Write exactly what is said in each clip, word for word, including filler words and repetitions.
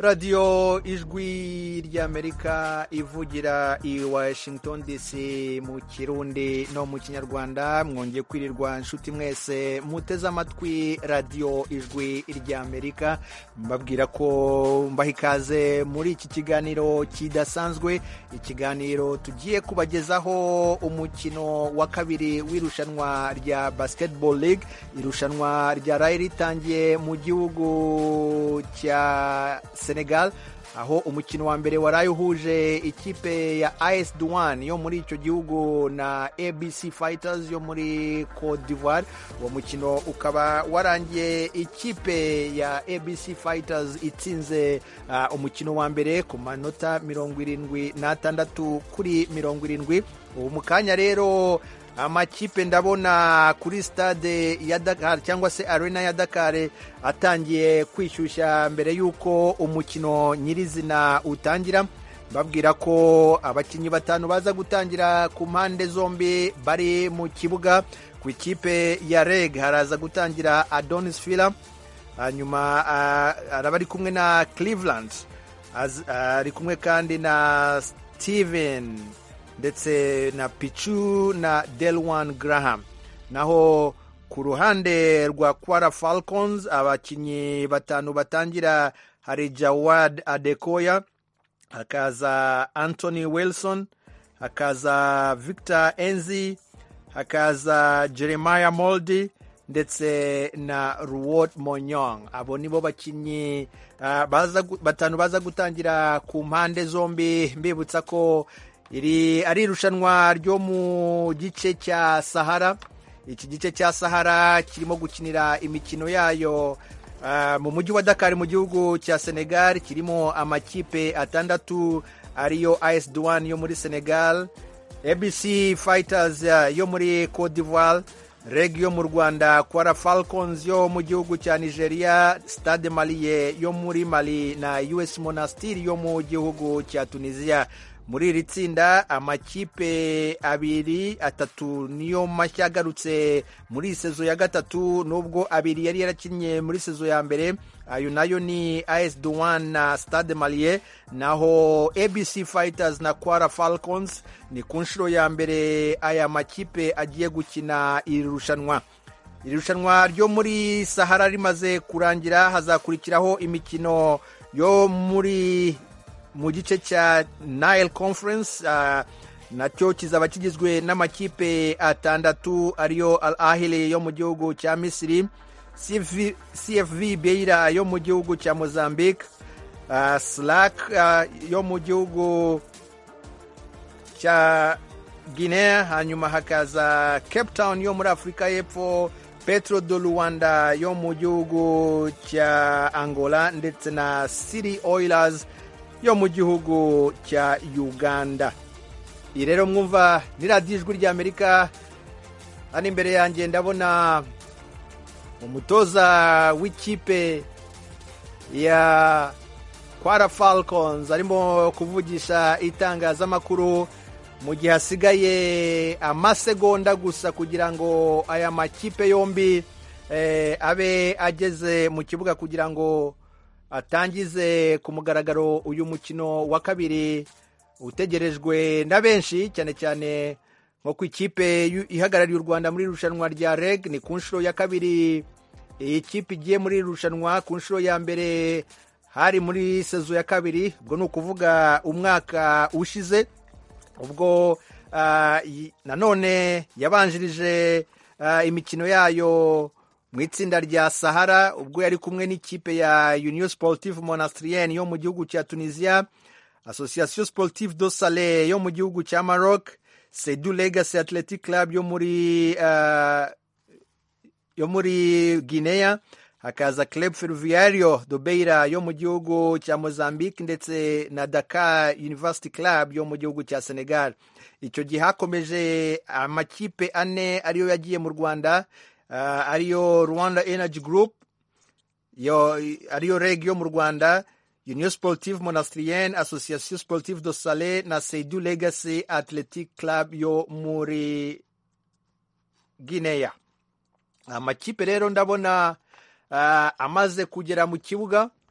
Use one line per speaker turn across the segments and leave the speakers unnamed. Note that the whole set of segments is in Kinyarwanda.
radiyo ijwi ry'Amerika ivugira i Washington D C mu Kirundi no mu Kinyarwanda. Mwongeye kwirirwa inshuti mwese muteze amatwi radiyo ijwi ry'Amerika, mbabwira ko mbaha ikaze muri iki kiganiro kidasanzwe, ikiganiro tugiye kubagezaho umukino wa kabiri w'irushanwa rya Basketball League, irushanwa ryaraye ritangiye mu gihugu cya Senegal, aho umukino wa mbere waraye uhuje ikipe ya A S Douane yo muri icyo gihugu na A B C Fighters yo muri Cote d'Ivoire. Uwo mukino ukaba warangiye ikipe ya A B C Fighters itsinze uh, umukino wa mbere ku manota mirongo irindwi n'atandatu kuri mirongo irindwi. Ubu mu kanya rero amakipe ndabona kuri stade ya Dakar cyangwa se arena ya Dakar atangiye kwishyushya mbere y'uko umukino nyirizina utangira. Babwira ko abakinnyi batanu baza gutangira ku mpande zombi bari mu kibuga. Ku ikipe ya R E G haraza gutangira Adonis Fila, hanyuma araba ari kumwe na Cleveland, ari kumwe kandi na Steven ndetse na Pichu na Delwan Graham. Naho ku ruhande rwa Kwara Falcons abakinnyi batanu batangira hari Jawad Adekoya, hakaza Anthony Wilson, hakaza Victor Enzi, hakaza Jeremiah Moldy ndetse na Ruot Monyong. Abo nibo bakinnyi uh, baza batanu baza gutangira ku mpande zombi. Mbibutsa ko iri ari irushanwa ryo mu gice cya Sahara. Iki gice cya Sahara kirimo gukinira imikino yayo uh, mu mujyi wa Dakar mu gihugu cya Senegal. Kirimo amakipe atandatu ariyo A S Douane yo muri Senegal, A B C Fighters uh, yo muri Cote d'Ivoire, R E G yo mu Rwanda, Kwara Falcons yo mu gihugu cya Nigeria, Stade Malien yo muri Mali na U S Monastir yo mu gihugu cya Tunisia. Muri iri tsinda amakipe abiri atatu niyo mashya agarutse muri sezo ya gatatu, nubwo abiri yari yarakinnye muri sezo ya mbere. Ayo nayo ni A S Douane na Stade Malien, naho A B C Fighters na Kwara Falcons ni ku nshuro ya mbere aya makipe agiye gukina iri rushanwa. Iri rushanwa ryo muri Sahara rimaze kurangira, hazakurikiraho imikino yo muri mu gice cya Nile Conference. Uh, nacyo kizaba kigizwe n'amakipe atandatu ariyo Al Ahly yo mu gihugu cya Misiri, C F V Beira yo mu gihugu cya Mozambique, uh, Slack uh, yo mu gihugu cya Guinea, hanyuma hakaza Cape Town yo muri Afurika y'Epfo, Petro de Luanda yo mu gihugu cya Angola ndetse na City Oilers yo mu gihugu cya Uganda. Iyi rero mwumva ni radiyo ijwi ry'Amerika. Hano imbere yanjye ndabona umutoza w'ikipe ya Kwara Falcons arimo kuvugisha itangazamakuru mu gihe hasigaye amasegonda gusa kugira ngo aya makipe yombi eh, abe ageze mu kibuga kugira ngo atangize ku mugaragaro uyu mukino wa kabiri utegerejwe na benshi, cyane cyane nko ku ikipe ihagarariye u Rwanda muri irushanwa rya R E G. Ni ku nshuro ya kabiri iyi kipe igiye muri irushanwa. Ku nshuro ya mbere hari muri sezo ya kabiri, ubwo ni ukuvuga umwaka ushize, ubwo uh, nanone yabanjirije uh, imikino yayo mu itsinda rya Sahara, ubwo yari kumwe n'ikipe ya Union Sportive Monastrienne yo mu gihugu cya Tunisia, Association Sportive do Salé yo mu gihugu cya Maroc, Seydou Legacy Athletic Club yo muri uh, yo muri Guinea, hakaza Club Ferroviario do Beira yo mu gihugu cya Mozambique ndetse na Dakar University Club yo mu gihugu cya Senegal. Icyo gihe hakomeje amakipe ane ariyo yagiye mu Rwanda, uh, ariyo Rwanda Energy Group, yo ariyo R E G yo mu Rwanda, Union Sportive Monastrienne, Association Sportive do Salé na Seydou Legacy Athletic Club yo muri Guinea. Amakipe rero ndabona uh, amaze kugera mu kibuga.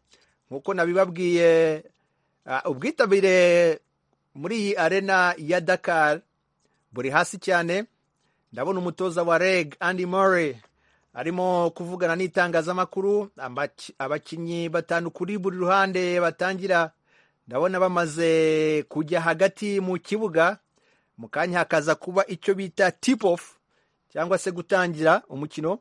nk'uko nabibabwiye ubwitabire muri iyi arena ya Dakar buri hasi cyane. Ndabona umutoza wa Reg Andy Murray arimo kuvugana n'itangazamakuru, abakinnyi batanu kuri buri ruhande batangira. Ndabona bamaze kujya hagati mu kibuga, mu kanya hakaza kuba icyo bita tip off cyangwa se gutangira umukino.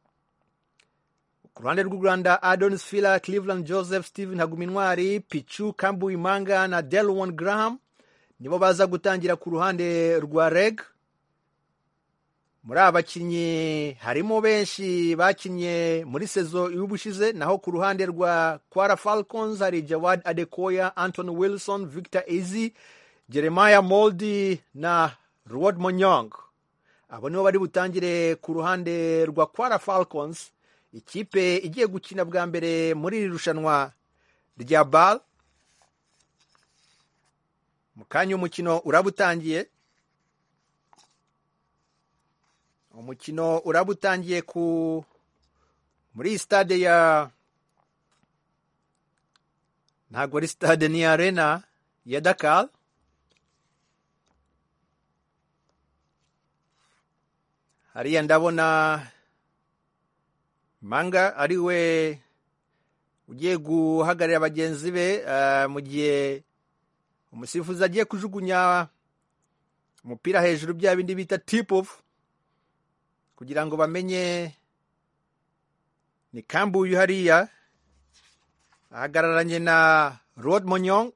Ku ruhande rw'u Rwanda, Adonis Fila, Cleveland Joseph, Steven Hagumintwari, Pichu Kambuimanga na Delwan Graham nibo baza gutangira ku ruhande rwa Reg. Muri abakinnyi harimo benshi bakinye muri sezo y'ubushize, naho ku ruhande rwa Kwara Falcons hari Jawad Adekoya, Anthony Wilson, Victor Ezi, Jeremiah Moldi na Rod Monyong. Abo nibo bari butangire ku ruhande rwa Kwara Falcons, ikipe igiye gukina bwa mbere muri iri rushanwa rya B A L. Mu kanya umukino urabutangiye. Umukino urabutangiye ku muri stade ya ntago ari stade, ni arena ya Dakar. Hariya ndabona Manga ariwe ugiye guhagarira bagenzi be uh, mu gihe umusifuzi agiye kujugunya umupira hejuru, bya bindi bita tip off, kugira ngo bamenye ni Kambuyu hariya ahagararanye na Rod Monyong.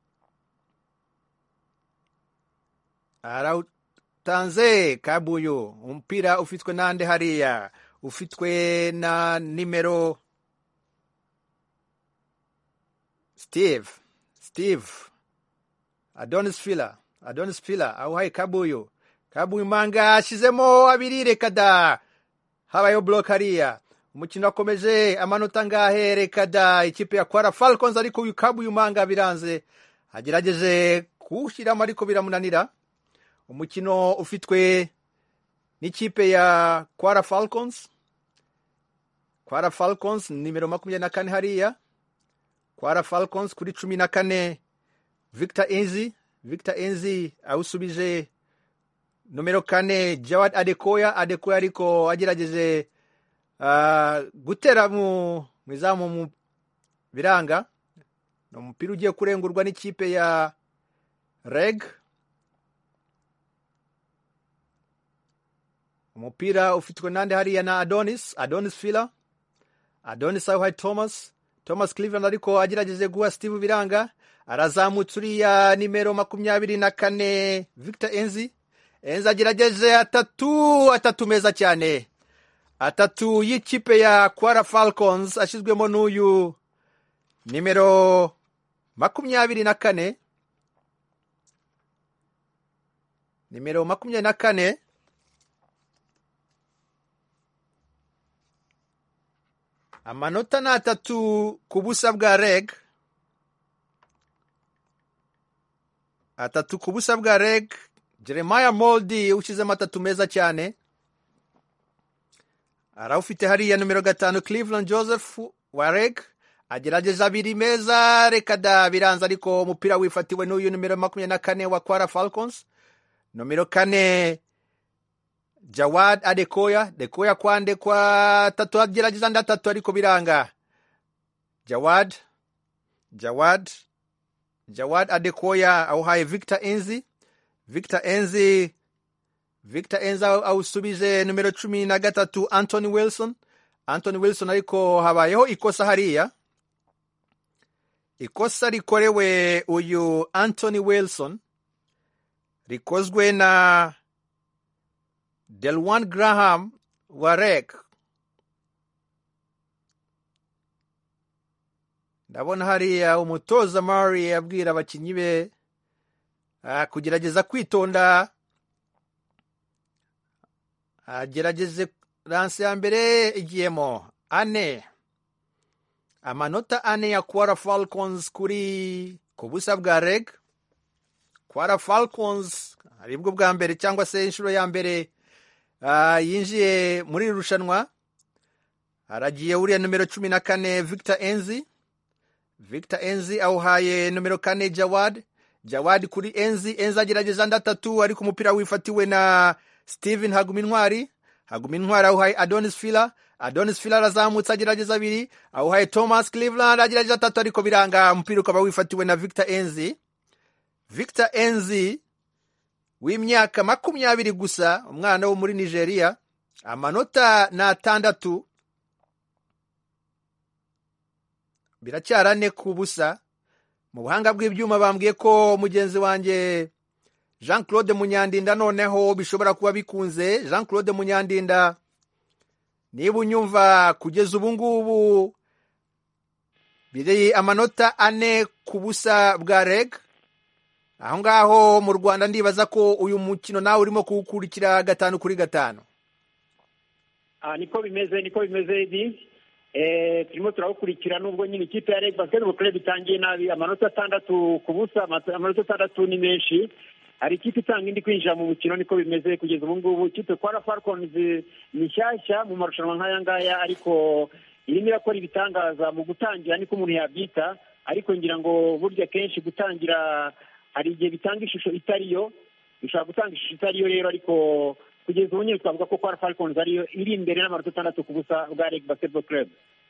Arautanze Kambuyu, umupira ufitwe nande hariya, ufitwe na nimero Steve Steve Adonis Fila Adonis Fila awuhaye Kambuyu. Kambuimanga ashizemo abiri, reka da habayo block hariya. Umukino wakomeje, amanota ngahe, reka da ikipe ya Kwara Falcons, ariko uyu Kambuimanga biranze, agerageje kuwushyiramo ariko biramunanira. Umukino ufitwe n'ikipe ya Kwara Falcons. Kwara Falcons nimero makumyabiri na kane hariya. Kwara Falcons kuri cumi na kane Victor Enzi. Victor Enzi awusubije numero kane Jawad Adekoya. Adekoya ariko agerageje uh, gutera mu mizamu mu biranga. No mupira ugiye kurengurwa n'ikipe ya Reg. Umupira ufitwe nande hariya na Adonis Adonis Fila. Adonis awuhaye Thomas Thomas Cleveland, ariko agerageje guha Steve Biranga. Arazamutse uriya nimero makumyabiri na kane Victor Enzi. Enzi agerageje atatu atatu meza cyane, atatu y'ikipe ya Kwara Falcons ashizwemo n'uyu nimero makumyabiri na kane nimero makumyabiri na kane. Amanota ni atatu ku busa bwa Reg, atatu ku busa bwa Reg. Jeremiah Moldi ushizemo atatu meza cyane, arawufite hariya numero gatanu Cleveland Joseph wa Reg, agerageza abiri meza, reka da biranza, ariko umupira wifatiwe n'uyu numero makumyabiri na kane wa Kwara Falcons. Numero kane Jawad Adekoya. Adekoya kwande kwa tatu, agerageza ndatatu ariko biranga. Jawad Jawad Jawad Adekoya awuhaye Victor Enzi. Victor Enzi Victor Enzi awusubije numero cumi na gatatu Anthony Wilson. Anthony Wilson ariko habayeho ikosa hariya, ikosa rikorewe uyu Anthony Wilson rikozwe na Delwan Graham wa Reg. Ndabona hariya umutoza Murray abwira abakinnyi be uh, kugerageza kwitonda, agerageze lance ya mbere igiyemo ane, amanota ane ya Kwara Falcons kuri ku busa bwa Reg. Kwara Falcons aribwo bwa mbere cyangwa se inshuro ya mbere uh, yinjiye muri rushanwa. Aragiye uriya numero cumi na kane Victor Enzi. Victor Enzi awuhaye nomero kane Jawad. Jawad kuri Enzi. Enzi agerageza ndatatu ariko umupira wifatiwe na Steven Hagumintwari. Hagumintwari awuhaye Adonis Fila. Adonis Fila arazamutse agerageza abiri. Awuhaye Thomas Cleveland agerageza atatu ariko biranga, umupira ukaba wifatiwe na Victor Enzi. Victor Enzi w'imyaka makumyabiri gusa, umwana wo muri Nigeria. Amanota na atandatu. Biracyarane ku busa. Mu buhanga bw'ibyuma bambwiye ko mugenzi wanjye Jean Claude Munyandinda noneho bishobora kuba bikunze. Jean Claude Munyandinda, niba unyumva, kugeza ubu ngubu biri amanota ane ku busa bwa R E G. Aho ngaho mu Rwanda ndibaza ko uyu mukino nawe urimo kuwukurikira gatanu kuri gatanu.
Ah, niko bimeze niko bimeze Edi. Eh, turimo turawukurikira nubwo nyine ikipe ya R E G Basketball Club itangiye nabi, amanota atandatu ku busa. Amanota atandatu ni menshi. Hari ikipe itanga indi kwinjira mu mukino, niko bimeze kugeza ubu ngubu. Ikipe Kwara Falcons ni nshyashya mu marushanwa nk'aya ngaya, ariko irimo irakora ibitangaza mu gutangira, niko umuntu yabyita. Ariko ngira ngo burya kenshi gutangira hari igihe bitanga ishusho itariyo, bishobora gutanga ishusho itariyo rero, ariko kugeza ubu nyine twavuga ko Kwara Falcons ariyo iri imbere n'amanota atandatu ku busa bwa R E G Basketball Club.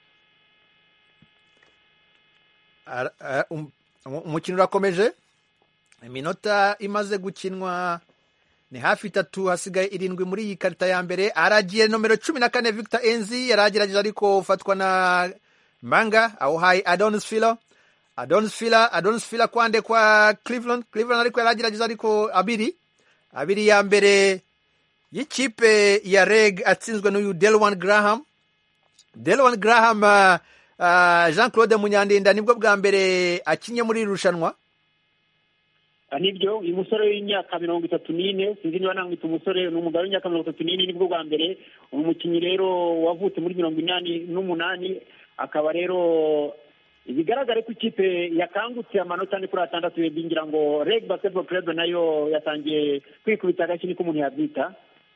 Umukino urakomeje. Iminota imaze gukinwa ni hafi itatu, hasigaye irindwi muri iyi karita ya mbere. Aragiye nomero cumi na kane Victor Enzi, yaragerageje ariko ufatwa na Manga. Awuhaye Adonis Fila. Adonis Fila, Adonis Fila kwande kwa Cleveland. Cleveland ariko yaragerageje ariko abiri. Abiri ya mbere y'ikipe ya R E G atsinzwe n'uyu Delwan Graham. Delwan Graham, uh, uh, Jean Claude Munyandinda, nibwo bwa mbere akinye muri irushanwa.
Nibyo, uyu musore w'imyaka mirongo itatu n'ine, sinzi niba namwita umusore, ni umugabo w'imyaka mirongo itatu n'ine, nibwo bwa mbere. Umukinnyi rero wavutse muri mirongo inani n'umunani, akaba rero bigaragara ko ikipe yakangutse amanota ane kuri atandatu. Bingira ngo R E G Basketball Club nayo yatangiye kwikubita agashyi, niko umuntu yabyita.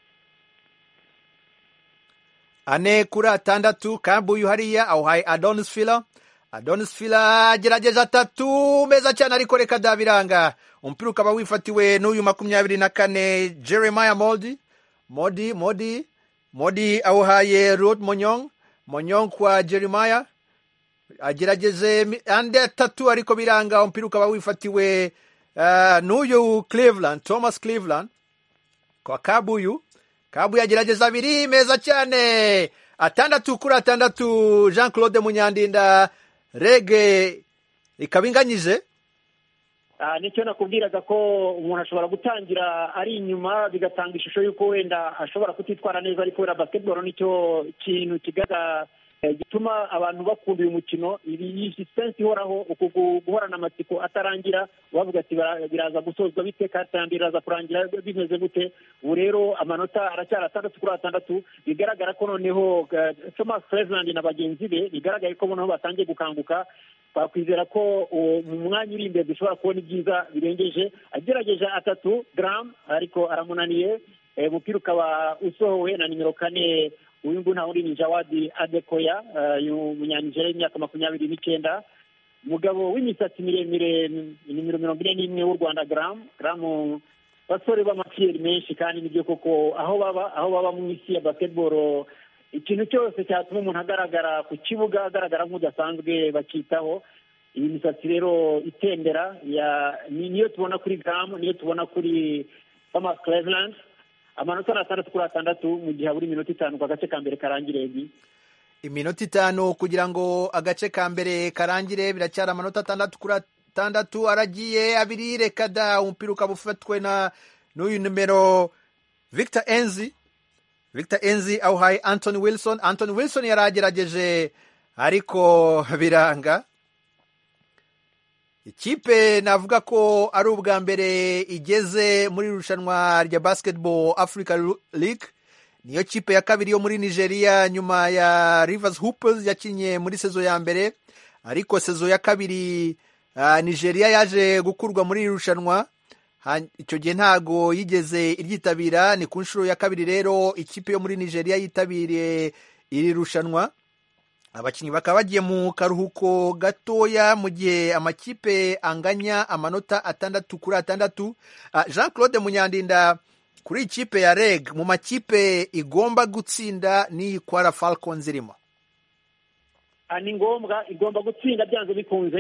Ane kuri atandatu. Kambuyu hariya awuhaye Adonis Fila. Adonis Fila agerageje atatu meza cyane ariko reka dabiranga. Umupira ukaba wifatiwe n'uyu makumyabiri na kane Jeremiah Modi. Modi, Modi, Modi awuhaye Ruth Monyong. Monyong kwa Jeremiah. Agerageje ande atatu ariko biranga, umupira ukaba wifatiwe uh, n'uyu Cleveland, Thomas Cleveland kwa Kabuyu. Kabuyu agerageze abiri meza cyane. Atandatu kuri atandatu. Jean Claude Munyandinda, R E G ikaba inganyije.
Ah, nicyo nakubwiraga ko umuntu ashobora gutangira ari inyuma bigatanga ishusho y'uko wenda ashobora kutitwara neza, ariko wera basketball nicyo kintu kigaga gituma abantu bakunda uyu mukino. Iyi suspense ihoraho, guhorana amatsiko atarangira, bavuga ati biraza gusozwa bite kandi biraza kurangira bimeze gute. Ubu rero amanota aracyari atandatu kuri atandatu. Bigaragara ko noneho Thomas Cleveland na bagenzi be bigaragara ko noneho batangiye gukanguka. Twakwizera ko mu mwanya uri imbere dushobora kubona ibyiza birengeje. Agerageje atatu Graham ariko aramunaniye. Umupira ukaba usohowe na nimero kane, uyu nguyu nta wundi ni Jawadi Adekoya, umunyanigeriya w'imyaka makumyabiri n'icyenda, umugabo w'imisatsi miremire, nimero mirongo ine n'imwe w'u Rwanda. Graham Graham basore b'amafiyeri menshi, kandi nibyo koko aho baba aho baba mu isi ya basketball, ikintu cyose cyatuma umuntu agaragara ku kibuga agaragara nk'udasanzwe bakitaho. Iyi misatsi rero itembera ya niyo tubona kuri Graham, niyo tubona kuri Thomas Cleveland. Amanota na atandatu kuri atandatu mu gihe buri minota itanu kwa gace ka mbere karangire.
Iminota itanu kugira ngo agace ka mbere karangire, biracyari amanota atandatu kuri atandatu. Aragiye abiri, reka da, umupira ukaba ufatwe na n'uyu numero Victor Enzi. Victor Enzi awuhaye Anthony Wilson. Anthony Wilson yaragerageje ariko biranga. Ikipe navuga ko ari ubwa mbere igeze muri irushanwa rya Basketball Africa League. Niyo kipe ya kabiri yo muri Nigeria nyuma ya Rivers Hoopers yakinye muri sezo ya mbere, ariko sezo ya kabiri uh, Nigeria yaje gukurwa muri irushanwa. Icyo gihe ntago yigeze iryitabira, ni ku nshuro ya kabiri rero ikipe yo muri Nigeria yitabiriye iri rushanwa. abakinnyi bakaba bagiye mu karuhuko gatoya mu gihe amakipe anganya amanota atandatu kuri atandatu. Jean Claude Munyandinda, kuri ikipe ya R E G mu makipe igomba gutsinda n'iyi Kwara Falcons irimo?
ni ngombwa igomba gutsinda byanze bikunze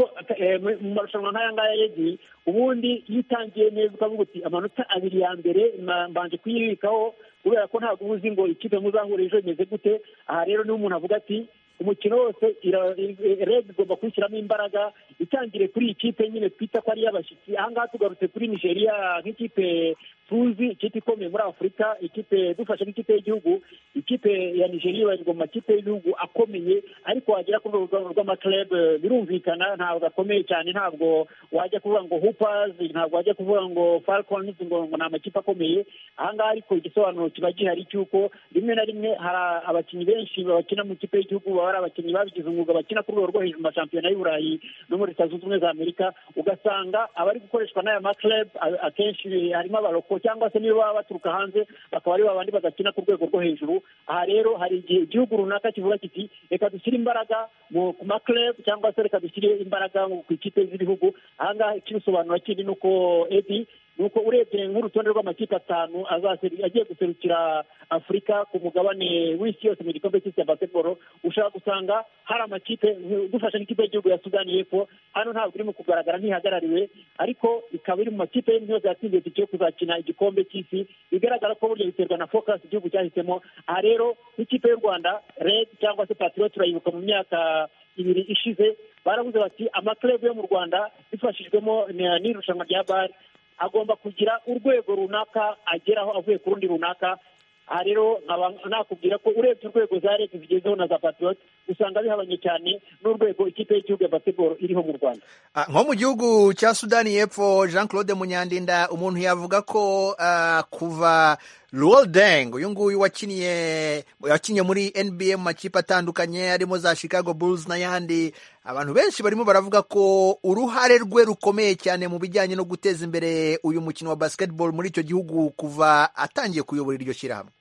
mu marushanwa nk'aya ngaya yegi. Ubundi iyo utangiye neza ukavuga uti amanota abiri ya mbere mbanje kuyibikaho, kubera ko ntabwo uzi ngo ikipe muzahura ejo imeze gute. Aha rero niho umuntu avuga ati umukino wose R E G igomba kwishyiramo imbaraga, itangire kuri iyi kipe nyine twita ko ari iy'abashyitsi. Aha ngaha tugarutse kuri Nigeria nk'ikipe tuzi, ikipe ikomeye muri Afurika, ikipe dufashe nk'ikipe y'igihugu. Ikipe ya Nigeria ibarirwa mu makipe y'igihugu akomeye, ariko wagera ku rwego rw'amaklub birumvikana ntabwo akomeye cyane. Ntabwo wajya kuvuga ngo Hoopers, ntabwo wajya kuvuga ngo Falcons ngo ni amakipe akomeye. Aha ngaha ariko igisobanuro kiba gihari cy'uko rimwe na rimwe hari abakinnyi benshi bakina mu kipe y'igihugu baba ari abakinnyi babigize umwuga, bakina ku rwego rwo hejuru mu mashampiyona y'u Burayi no muri Leta Zunze Ubumwe za Amerika. Ugasanga abari gukoreshwa n'aya maklub akenshi harimo abaroko, cyangwa se niba baba baturuka hanze bakaba ari babandi bagakina ku rwego rwo hejuru. Aha rero hari igihe igihugu runaka kivuga kiti reka dushyire imbaraga ku maklub, cyangwa se reka dushyire imbaraga ku ikipe z'ibihugu. Aha ngaha ikibisobanura kindi ni uko Edi nuko urebye nk'urutonde rw'amakipe atanu agiye guserukira Afurika ku mugabane w'isi yose mu gikombe cy'isi ya basketball, ushaka gusanga hari amakipe dufashe n'ikipe y'igihugu ya Sudani y'Epfo. Hano ntabwo irimo kugaragara ntihagarariwe, ariko ikaba iri mu makipe yose yatsindiye itike yo kuzakina igikombe cy'isi. Bigaragara ko burya biterwa na focus igihugu cyahisemo. Aha rero nk'ikipe y'u Rwanda R E G cyangwa se Patriot turayibuka mu myaka ibiri ishize baravuze bati amaklub yo mu Rwanda bifashijwemo n'irushanwa rya BAL agomba kugira urwego runaka ageraho avuye ku rundi runaka. Aha rero nakubwira ko urebye urwego za R E G zigezeho na za Patriot usanga bihabanye cyane n'urwego ikipe y'igihugu ya basketball iriho mu Rwanda.
Nko mu gihugu cya Sudani y'Epfo, Jean Claude Munyandinda, umuntu yavuga ko uh, kuva Luol Deng uyu nguyu wakiniye wakiniye muri N B A mu makipe atandukanye harimo za Chicago Bulls n'ayandi, abantu benshi barimo baravuga ko uruhare rwe rukomeye cyane mu bijyanye no guteza imbere uyu mukino wa basketball muri icyo gihugu kuva atangiye kuyobora iryo shyirahamwe.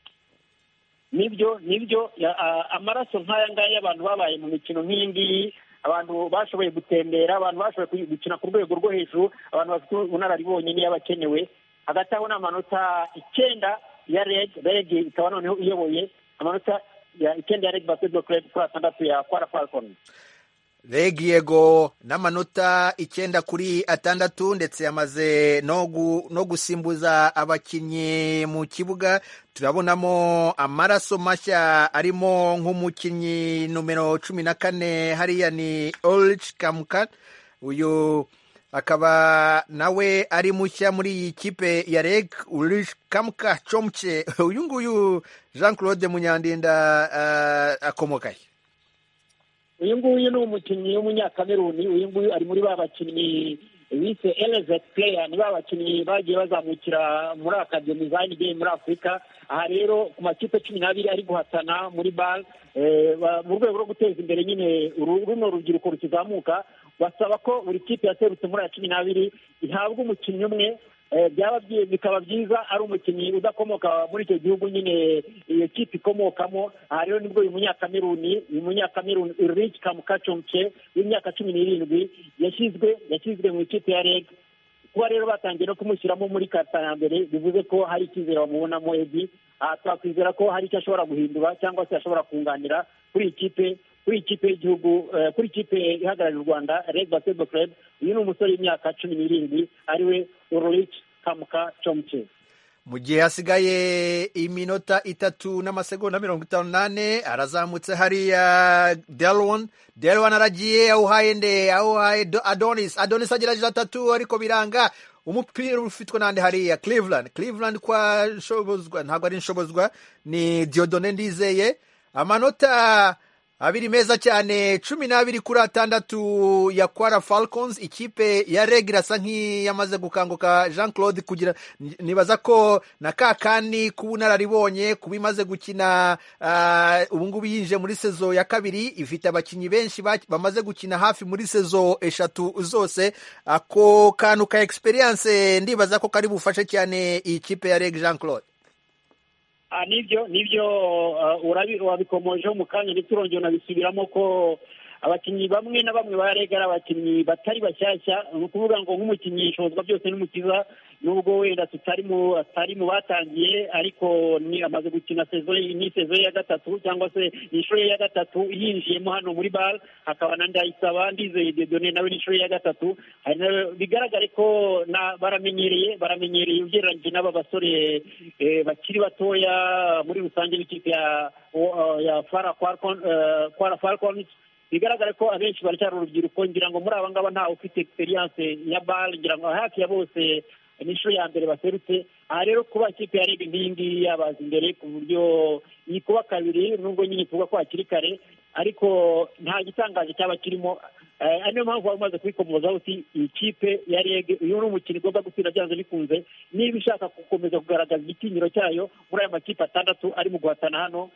Nibyo nibyo amaraso nk'aya ngaya y'abantu babaye mu mikino nk'iyi ngiyi, abantu bashoboye gutembera, abantu bashoboye gukina ku rwego rwo hejuru, abantu bafite ubunararibonye niyo bakenewe. Hagati aho n'amanota icyenda ya R E G, R E G ikaba noneho iyoboye amanota ya icyenda ya R E G Basketball Club kuri atandatu ya Kwara Falcons.
R E G yego n'amanota icyenda kuri atandatu, ndetse yamaze no no gusimbuza abakinnyi mu kibuga. Turabonamo amaraso mashya arimo nk'umukinnyi numero cumi na kane hariya ni Ulrich Kamka, uyu akaba nawe ari mushya muri iyi kipe ya R E G, Ulrich Kamka Chomche. Uyu nguyu Jean Claude Munyandinda uh, akomokaye?
Uyu nguyu ni umukinnyi w'umunyakameruni. Uyu nguyu ari muri ba bakinnyi bise Elevate Player, ni ba bakinnyi bagiye bazamukira muri akademi za N B A muri Afurika. Aha rero ku makipe cumi n'abiri ari guhatana muri BAL mu rwego rwo guteza imbere nyine runo rubyiruko rukizamuka, basaba ko buri kipe yaserutse muri aya cumi n'abiri ihabwa umukinnyi umwe. Byaba bikaba byiza ari umukinnyi udakomoka muri icyo gihugu nyine iyo kipe ikomokamo. Aha rero nibwo uyu munyakameruni uyu munyakameruni Ulrich Kamka Chomche w'imyaka cumi n'irindwi yashyizwe yashyizwe mu ikipe ya R E G. Kuba rero batangiye no kumushyiramo muri karita ya mbere bivuze ko hari icyizere bamubonamo. Edi twakwizera ko hari icyo ashobora guhindura cyangwa se ashobora kunganira kuri ikipe kuri ikipe y'igihugu kuri ikipe ihagarariye u Rwanda R E G Basketball Club. Uyu ni umusore w'imyaka cumi n'irindwi ariwe Ulrich Kamka Chomche.
Mu gihe hasigaye iminota itatu n'amasegonda mirongo itanu n'ane arazamutse hariya Delwan Delwan aragiye awuhaye nde awuhaye Adonis Adonis agerageje atatu ariko biranga. Umupira ufitwe nande hariya Cleveland Cleveland kwa nshobozwa ntabwo ari nshobozwa ni Diodone Ndizeye. Amanota abiri meza cyane, cumi n'abiri kuri atandatu ya Kwara Falcons. Ikipe ya R E G irasa nk'iyamaze gukanguka Jean Claude, kugira nibaza ko na kakani kubunararibonye kuba imaze gukina uh, ubu ngubu yinje muri sezo ya kabiri, ifite abakinnyi benshi bamaze gukina hafi muri sezo eshatu zose. Ako kantu ka experience ndibaza ko kari bufashe cyane iyi kipe ya R E G Jean Claude.
nibyo nibyo wabikomojeho mu kanya ndetse urongera unabisubiramo ko abakinnyi bamwe na bamwe ba Reg ari abakinnyi batari bashyashya. ni ukuvuga ngo nk'umukinnyi ishobozwa byose n'umukiza, nubwo wenda tutari mu atari mu batangiye, ariko ni amaze gukina sezo ni sezo ya gatatu cyangwa se inshuro ya gatatu yinjiyemo hano muri Bal. Hakaba na Ndayisaba Ndizeye Dieudonné nawe ni inshuro ya gatatu. Bigaragare ko baramenyereye baramenyereye ugereranyije n'aba basore bakiri batoya muri rusange b'ikipe ya ya Fara Falcons. Bigaragara ko abenshi baracyari urubyiruko, ngira ngo muri aba ngaba ntawe ufite experience ya Bal, ngira ngo hafi ya bose ni inshuro ya mbere baserutse. Aha rero kuba ikipe ya Reg nk'iyi ngiyi yabaza imbere ku buryo iyi kuba kabiri, nubwo nyine tuvuga ko hakiri kare, ariko nta gitangaje cyaba kirimo. ari niyo mpamvu wari umaze kubikomozaho uti iyi kipe ya Reg uyu ni umukino igomba gutsinda byanze bikunze niba ishaka gukomeza kugaragaza igitinyiro cyayo muri aya makipe atandatu ari mu guhatana hano.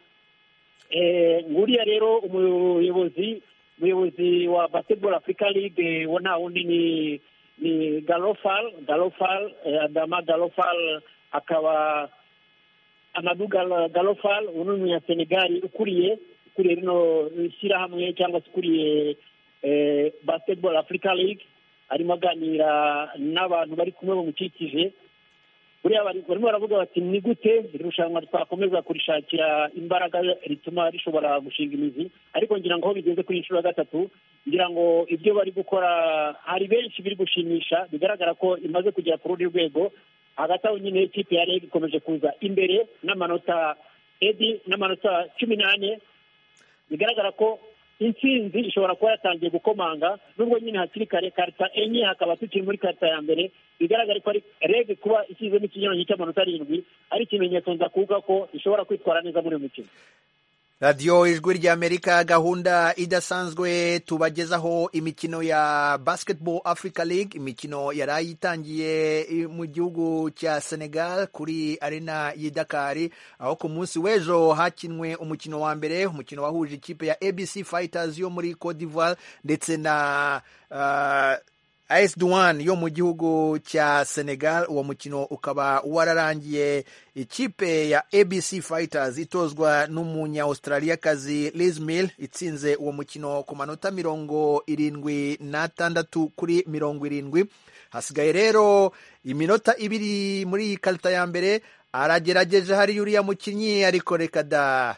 nguriya rero umuyobozi umuyobozi wa Basketball Africa League wo nta wundi ni ni Galofal Galofal Adama Galofal, akaba Amadou Galofal uno mu Senegal ukuriye ukuriye rino ishyirahamwe cyangwa se ukuriye Basketball Africa League, arimo aganira n'abantu bari kumwe bamukikije. buriya barimo baravuga bati ni gute irushanwa twakomeza kurishakira imbaraga rituma rishobora gushinga imizi, ariko ngira ngo aho bigeze kuri inshuro ya gatatu, ngira ngo ibyo bari gukora hari benshi biri gushimisha, bigaragara ko imaze kugera ku rundi rwego. Hagati aho nyine ikipe ya Reg ikomeje kuza imbere n'amanota edi n'amanota cumi n'ane. bigaragara ko intsinzi ishobora kuba yatangiye gukomanga, nubwo nyine hakiri kare karita enye hakaba tukiri muri karita ya mbere. bigaragara ko ari Reg kuba ishyizemo ikinyuranyo cy'amanota arindwi ari ikimenyetso ndakuvuga ko ishobora kwitwara neza muri uyu mukino.
radiyo ijwi ry'Amerika, gahunda idasanzwe tubagezaho imikino ya Basketball Africa League, imikino yari ayitangiye mu gihugu cya Senegal kuri arena y'i Dakar, aho ku munsi w'ejo hakinwe umukino wa mbere, umukino wahuje ikipe ya A B C Fighters yo muri Cote d'Ivoire ndetse na uh, A S Douane yo mu gihugu cya Senegal. Uwo mukino ukaba wararangiye ikipe ya A B C Fighters itozwa n'umunya-Australiakazi Liz Mill itsinze uwo mukino ku manota mirongo irindwi n'atandatu kuri mirongo irindwi. Hasigaye rero iminota ibiri muri iyi karita ya mbere, aragerageje hari uriya mukinnyi ariko reka da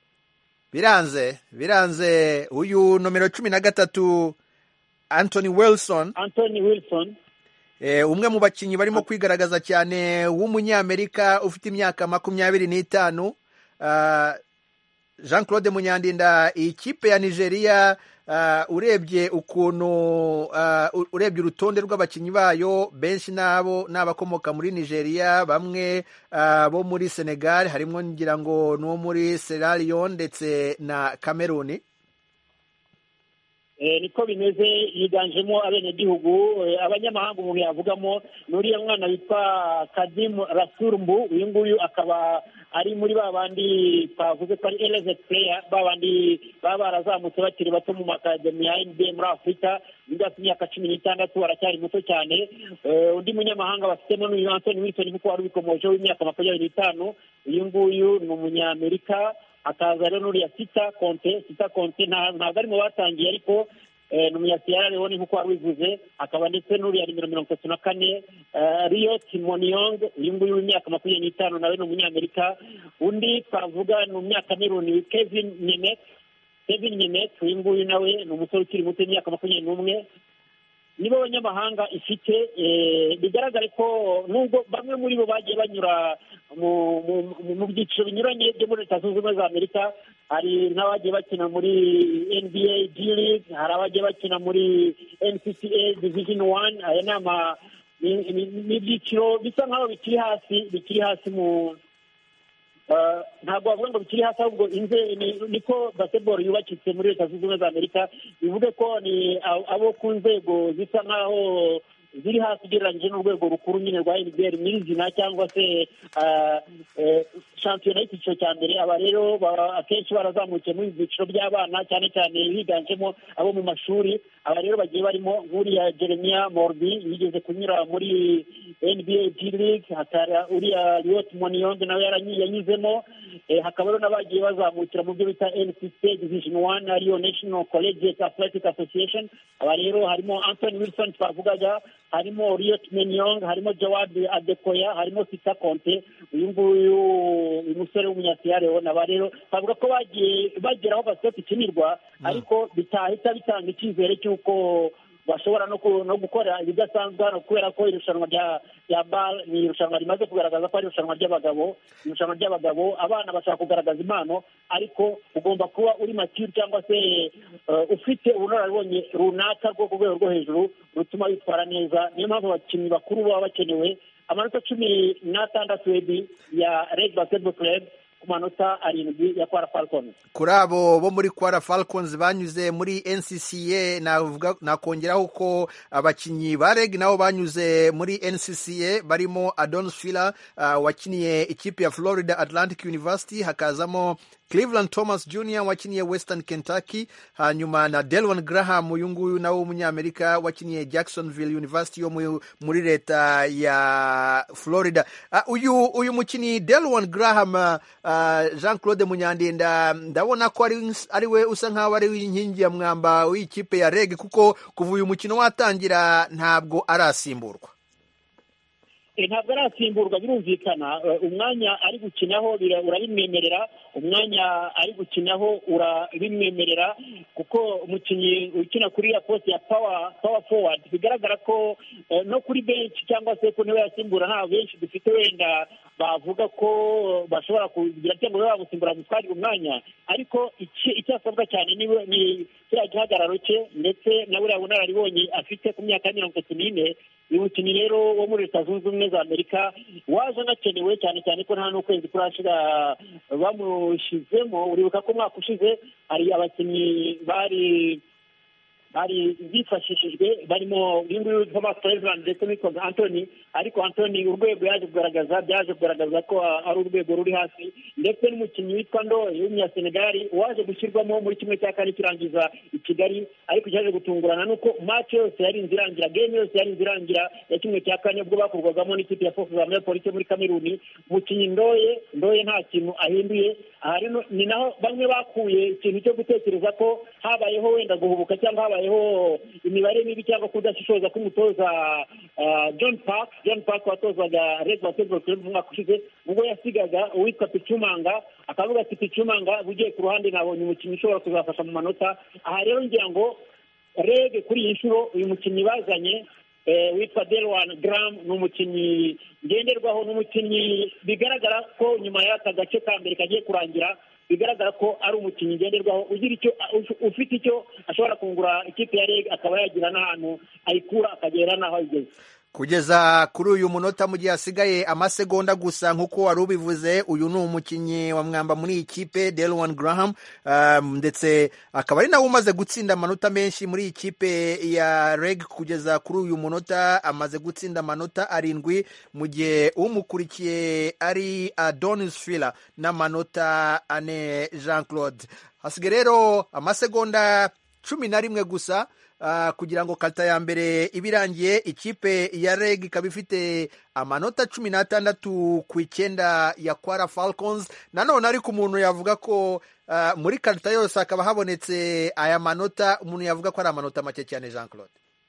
biranze biranze uyu nomero cumi na gatatu Anthony Wilson
Anthony Wilson
eh, umwe mu bakinnyi barimo kwigaragaza cyane w'umunyamerika ufite imyaka makumyabiri n'itanu. uh, Jean Claude Munyandinda, ikipe ya Nigeria uh, urebye ukuntu uh, urebye urutonde rw'abakinnyi bayo benshi nabo n'abakomoka muri Nigeria, bamwe uh, bo muri Senegal, harimo ngira ngo no muri Sierra Leone ndetse na Cameroon.
niko bimeze, yiganjemo abenegihugu. Abanyamahanga umuntu yavugamo n'uriya mwana witwa Kadim Rasurumbu, uyu nguyu akaba ari muri ba bandi twavuze ko ari elevate player, ba bandi baba barazamutse bakiri bato mu makademi ya N B A muri Afurika, bigafite imyaka cumi n'itandatu, aracyari muto cyane. Undi munyamahanga bafitemo n'uyu Anthony Wilson nk'uko wari ubikomojeho w'imyaka makumyabiri n'itanu, uyu nguyu ni umunyamerika. Akaza rero n'uriya Sita Conte Sita Conte ntabwo ari mu batangiye, ariko ni umunya-Sierra Leone nk'uko wari wivuze. Akaba ndetse n'uriya nimero mirongo itatu na kane Rio Timoniong, uyu nguyu w'imyaka makumyabiri n'itanu, nawe ni umunyamerika. Undi twavuga ni umunya-Cameroon Kevin Nyemet Kevin Nyemet, uyu nguyu nawe ni umusore ukiri muto w'imyaka makumyabiri n'umwe. nibo abanyamahanga ifite. Bigaragare ko nubwo bamwe muri bo bagiye banyura mu byiciro binyuranye byo muri Leta Zunze Ubumwe za Amerika, hari n'abagiye bakina muri N B A G League, hari abagiye bakina muri N C C A Division one. aya ni ibyiciro bisa nk'aho bikiri hasi bikiri hasi mu ntabwo bavuga ngo bikiri hasi, ahubwo inze niko basketball yubakitse muri Leta Zunze Ubumwe za Amerika. bivuge ko ni abo ku nzego zisa nk'aho ziri hasi ugereranyije n'urwego rukuru nyine rwa N B L nyirizina cyangwa se shampiyona y'icyiciro cya mbere. Aba rero akenshi barazamukiye muri ibyiciro by'abana cyane cyane higanjemo abo mu mashuri. Aba rero bagiye barimo nk'uriya Jeremiah Morbi yigeze kunyura muri N B A G League, hakaba uriya Riot Moniyong nawe yanyuzemo, hakaba rero n'abagiye bazamukira mu byo bita N C C Division one ariyo National Collegiate Athletic Association. Aba rero harimo Anthony Wilson twavugaga, harimo Riot Moniyong, harimo Jawad Adekoya, harimo Sita Conte, uyu nguyu umusore w'umunyasiyare Leon. Aba rero bavuga ko bagiye bageraho basket ikinirwa, ariko bitahita bitanga icyizere cy'uko bashobora no no gukora ibidasanzwe hano, kubera ko irushanwa rya ya bal ni irushanwa rimaze kugaragaza ko ari irushanwa ry'abagabo. Irushanwa ry'abagabo abana bashaka kugaragaza impano, ariko ugomba kuba uri mature cyangwa se uh, ufite ubunararibonye runaka rwo ku rwego rwo hejuru rutuma witwara neza. Niyo mpamvu abakinnyi bakuru baba bakenewe. Amanota cumi n'atandatu ya Red Basketball Club ku manota arindwi ya Kwara Falcons.
Kuri abo bo muri Kwara Falcons banyuze muri N C C A, navuga nakongeraho ko abakinnyi ba Reg nabo banyuze muri N C C A barimo Adonis Fila uh, wakiniye ikipe ya Florida Atlantic University, hakazamo Cleveland Thomas Junior wakiniye Western Kentucky, hanyuma na Delwan Graham uyu nguyu nawe w'umunyamerika wakiniye Jacksonville University yo muri leta ya Florida. Uh, uyu uyu mukini Delwan Graham, uh, Jean-Claude Munyandinda, ndabona ko ari ari we usa nkaho ari inkingi ya mwamba w'ikipe ya Reg, kuko kuva uyu mukino watangira ntabwo arasimburwa.
Ntabwo arasimburwa, birumvikana. Umwanya ari gukinaho urabimwemerera, umwanya ari gukinaho urabimwemerera, kuko umukinnyi ukina kuri ya poste ya power power forward bigaragara ko no kuri bench cyangwa se ko niwe yasimbura nta benshi dufite wenda bavuga ko bashobora kugira cyangwa bagusimbura gutwara umwanya, ariko icyasabwa cyane ni ni kiriya gihagararo cye ndetse na buriya bunararibonye afite ku myaka ya mirongo itatu n'ine. Uyu mukinnyi rero wo muri Leta Zunze Ubumwe za Amerika waje anakenewe cyane cyane ko nta n'ukwezi kurashira bamushizemo. Uribuka ko umwaka ushize hari abakinnyi bari bari bifashishijwe barimo uyu nguyu Thomas Cleveland ndetse n'Ikoze Anthony, ariko Anthony urwego yaje kugaragaza byaje kugaragaza ko ari urwego ruri hasi, ndetse n'umukinnyi witwa Ndoye w'umunyasenegali waje gushyirwamo muri kimwe cya kane kirangiza i Kigali, ariko cyaje gutungurana nuko match yose yari inzirangira, game yose yari inzirangira ya kimwe cya kane ubwo bakurwagamo n'ikipe ya Fox za Police muri Kameruni. Umukinnyi Ndoye Ndoye nta kintu ahinduye. Aha ni naho bamwe bakuye ikintu cyo gutekereza ko habayeho wenda guhubuka cyangwa habayeho imibare mibi cyangwa kudashishoza k'umutoza uh, John Park John Park watozaga Red Basketball Club mu mwaka ushize, ubwo yasigaga uwitwa Pichumanga, akavuga ati Pichumanga bugiye ku ruhande nabonye umukinnyi ushobora kuzafasha mu manota. Aha rero ngira ngo Reg kuri iyi nshuro uyu mukinnyi bazanye eh, witwa Delwan Graham ni umukinnyi ngenderwaho, n'umukinnyi bigaragara ko nyuma y'aka gace ka mbere kagiye kurangira bigaragara ko ari umukinnyi ngenderwaho ugira icyo ufite icyo ashobora kungura ikipe ya Reg, akaba yagira n'ahantu ayikura akagera n'aho igeze.
Kugeza kuri uyu munota mu gihe hasigaye amasegonda gusa nk'uko wari ubivuze, uyu ni umukinnyi wa mwamba muri iyi kipe Delwan Graham, um, ndetse akaba ari nawe umaze gutsinda amanota menshi muri iyi kipe ya Reg. Kugeza kuri uyu munota amaze gutsinda amanota arindwi, mu gihe umukurikiye ari Adonis Fila n'amanota ane. Jean Claude, hasigaye rero amasegonda cumi na rimwe gusa Uh, kugira ngo karita ya mbere ibirangiye. Ikipe ya Reg ikaba ifite amanota cumi n'atandatu ku icyenda ya Kwara Falcons. Nanone ariko umuntu yavuga ko uh, muri karita yose hakaba habonetse aya manota, umuntu yavuga ko ari amanota make cyane. Jean Claude,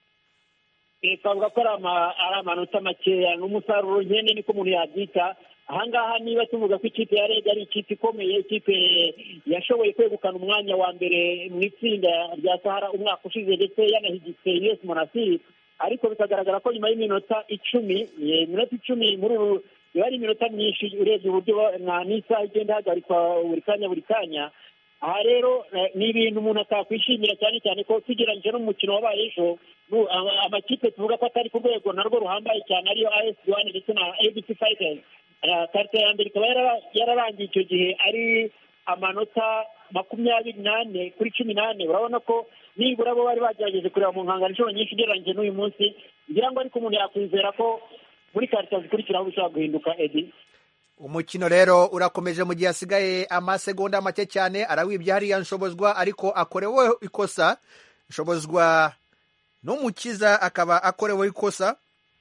twavuga ko ari amanota makeya, n'umusaruro nkene niko umuntu yabyita. Ahangaha niba tuvuga ko ikipe ya Reg ari ikipe ikomeye, ikipe yashoboye kwegukana umwanya wa mbere mu itsinda rya Sahara umwaka ushize ndetse yanahigitse U S Monastir, ariko bikagaragara ko nyuma y'iminota icumi iminota icumi muri uru biba ari iminota myinshi urebye uburyo n'isaha igenda hagarikwa buri kanya buri kanya. Aha rero ni ibintu umuntu atakwishimira, cyane cyane ko tugereranyije n'umukino wabaye ejo amakipe tuvuga ko atari ku rwego narwo ruhambaye cyane ariyo A S Douanes ndetse na A B C Fighters. Karita ya mbere ikaba yararangiye icyo gihe ari amanota makumyabiri n'ane kuri cumi n'ane. Urabona ko nibura bo bari bagerageje kureba mu nkangano inshuro nyinshi ugereranyije n'uyu munsi, ngira ngo ariko umuntu yakwizera ko muri karita zikurikiraho bishobora guhinduka. Edi,
umukino rero urakomeje mu gihe hasigaye amasegonda make cyane. Arawibye hariya Nshobozwa, ariko akorewe ikosa. Nshobozwa n'umukiza akaba akorewe ikosa,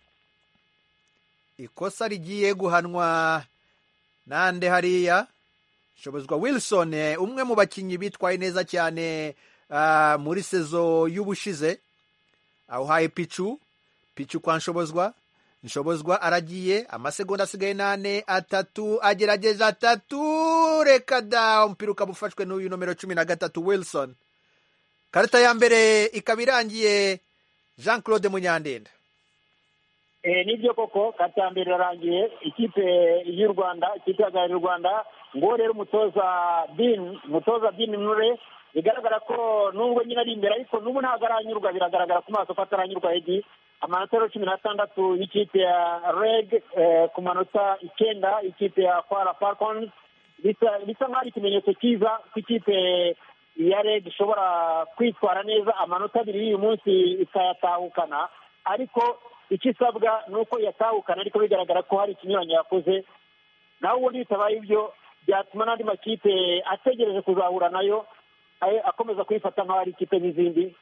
ikosa rigiye guhanwa nande hariya. Nshobozwa Wilson, umwe mu bakinnyi bitwaye neza cyane uh, muri sezo y'ubushize. Awuhaye picu picu kwa Nshobozwa. Nshobozwa aragiye, amasegonda asigaye nane, atatu, agerageza atatu, reka da, umupira ukaba ufashwe n'uyu nomero cumi na gatatu Wilson. Karita ya mbere ikaba irangiye Jean Claude Munyandinda.
Eh, nibyo koko, karita ya mbere irarangiye, ikipe y'u Rwanda, ikipe y'u Rwanda, ngo rero umutoza Bin, umutoza Bin Nure, bigaragara ko nubwo nyine ari imbere ariko n'ubu ntabwo aranyurwa, biragaragara ku maso ko ataranyurwa. Edi, amanota rero cumi n'atandatu y'ikipe ya Reg eh, ku manota icyenda ikipe ya Kwara Falcons. Bisa bisa nk'ari ikimenyetso cyiza ko ikipe ya Reg ishobora kwitwara neza, amanota abiri y'uyu munsi ikayatahukana, ariko ikisabwa ni uko yatahukana, ariko bigaragara ko hari ikinyuranyo yakoze. Naho ubundi bitabaye ibyo byatuma n'andi makipe ategereje kuzahura nayo akomeza kuyifata nk'aho ari ikipe n'izindi.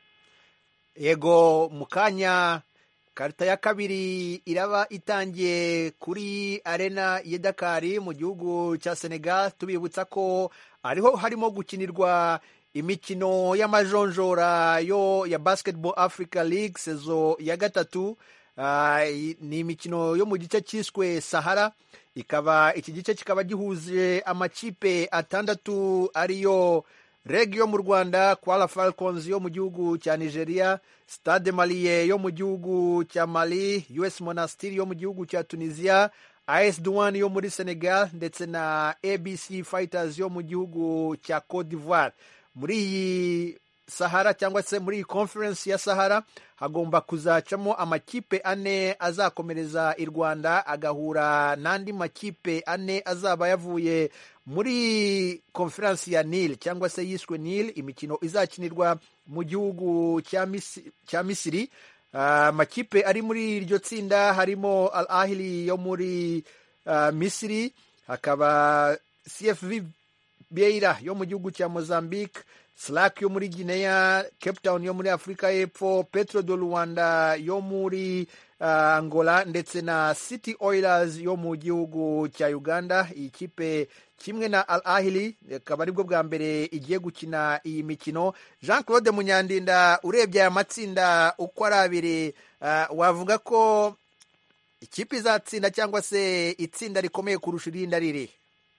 Yego, mu kanya karita ya kabiri iraba itangiye kuri arena ya Dakar mu gihugu cya Senegal. Tubibutsa ko ariho harimo gukinirwa imikino y'amajonjora yo ya Basketball Africa League sezo ya gatatu. Uh, ni imikino yo mu gice cyiswe Sahara. Ikaba iki gice kikaba gihuje amakipe atandatu ariyo Reg yo mu Rwanda, Kwara Falcons yo mu gihugu cya Nigeria, Stade Malien yo mu gihugu cya Mali, U S Monastir yo mu gihugu cya Tunisia, A S Douane yo muri Senegal, ndetse na A B C Fighters yo mu gihugu cya Cote d'Ivoire. Muri iyi Sahara cyangwa se muri iyi conference ya Sahara hagomba kuzacamo amakipe ane azakomereza i Rwanda agahura n'andi makipe ane azaba yavuye muri conference ya Nil cyangwa se yiswe Nil. Imikino izakinirwa mu gihugu cya Misiri, cya Misiri. Amakipe uh, ari muri iryo tsinda harimo Al Ahly yo muri uh, Misiri, hakaba C F V Beira yo mu gihugu cya Mozambique, Slack yo muri Guinea, Cape Town yo muri Afrika y'Epfo, Petro do Luanda yo muri uh, Angola, ndetse na City Oilers yo mu gihugu cya Uganda. Iyi kipe kimwe na Al Ahly akaba aribwo bwa mbere igiye gukina iyi mikino. Jean Claude Munyandinda, urebye aya matsinda uko ari abiri, uh, wavuga ko ikipe izatsinda cyangwa se itsinda rikomeye kurusha irindi ari irihe?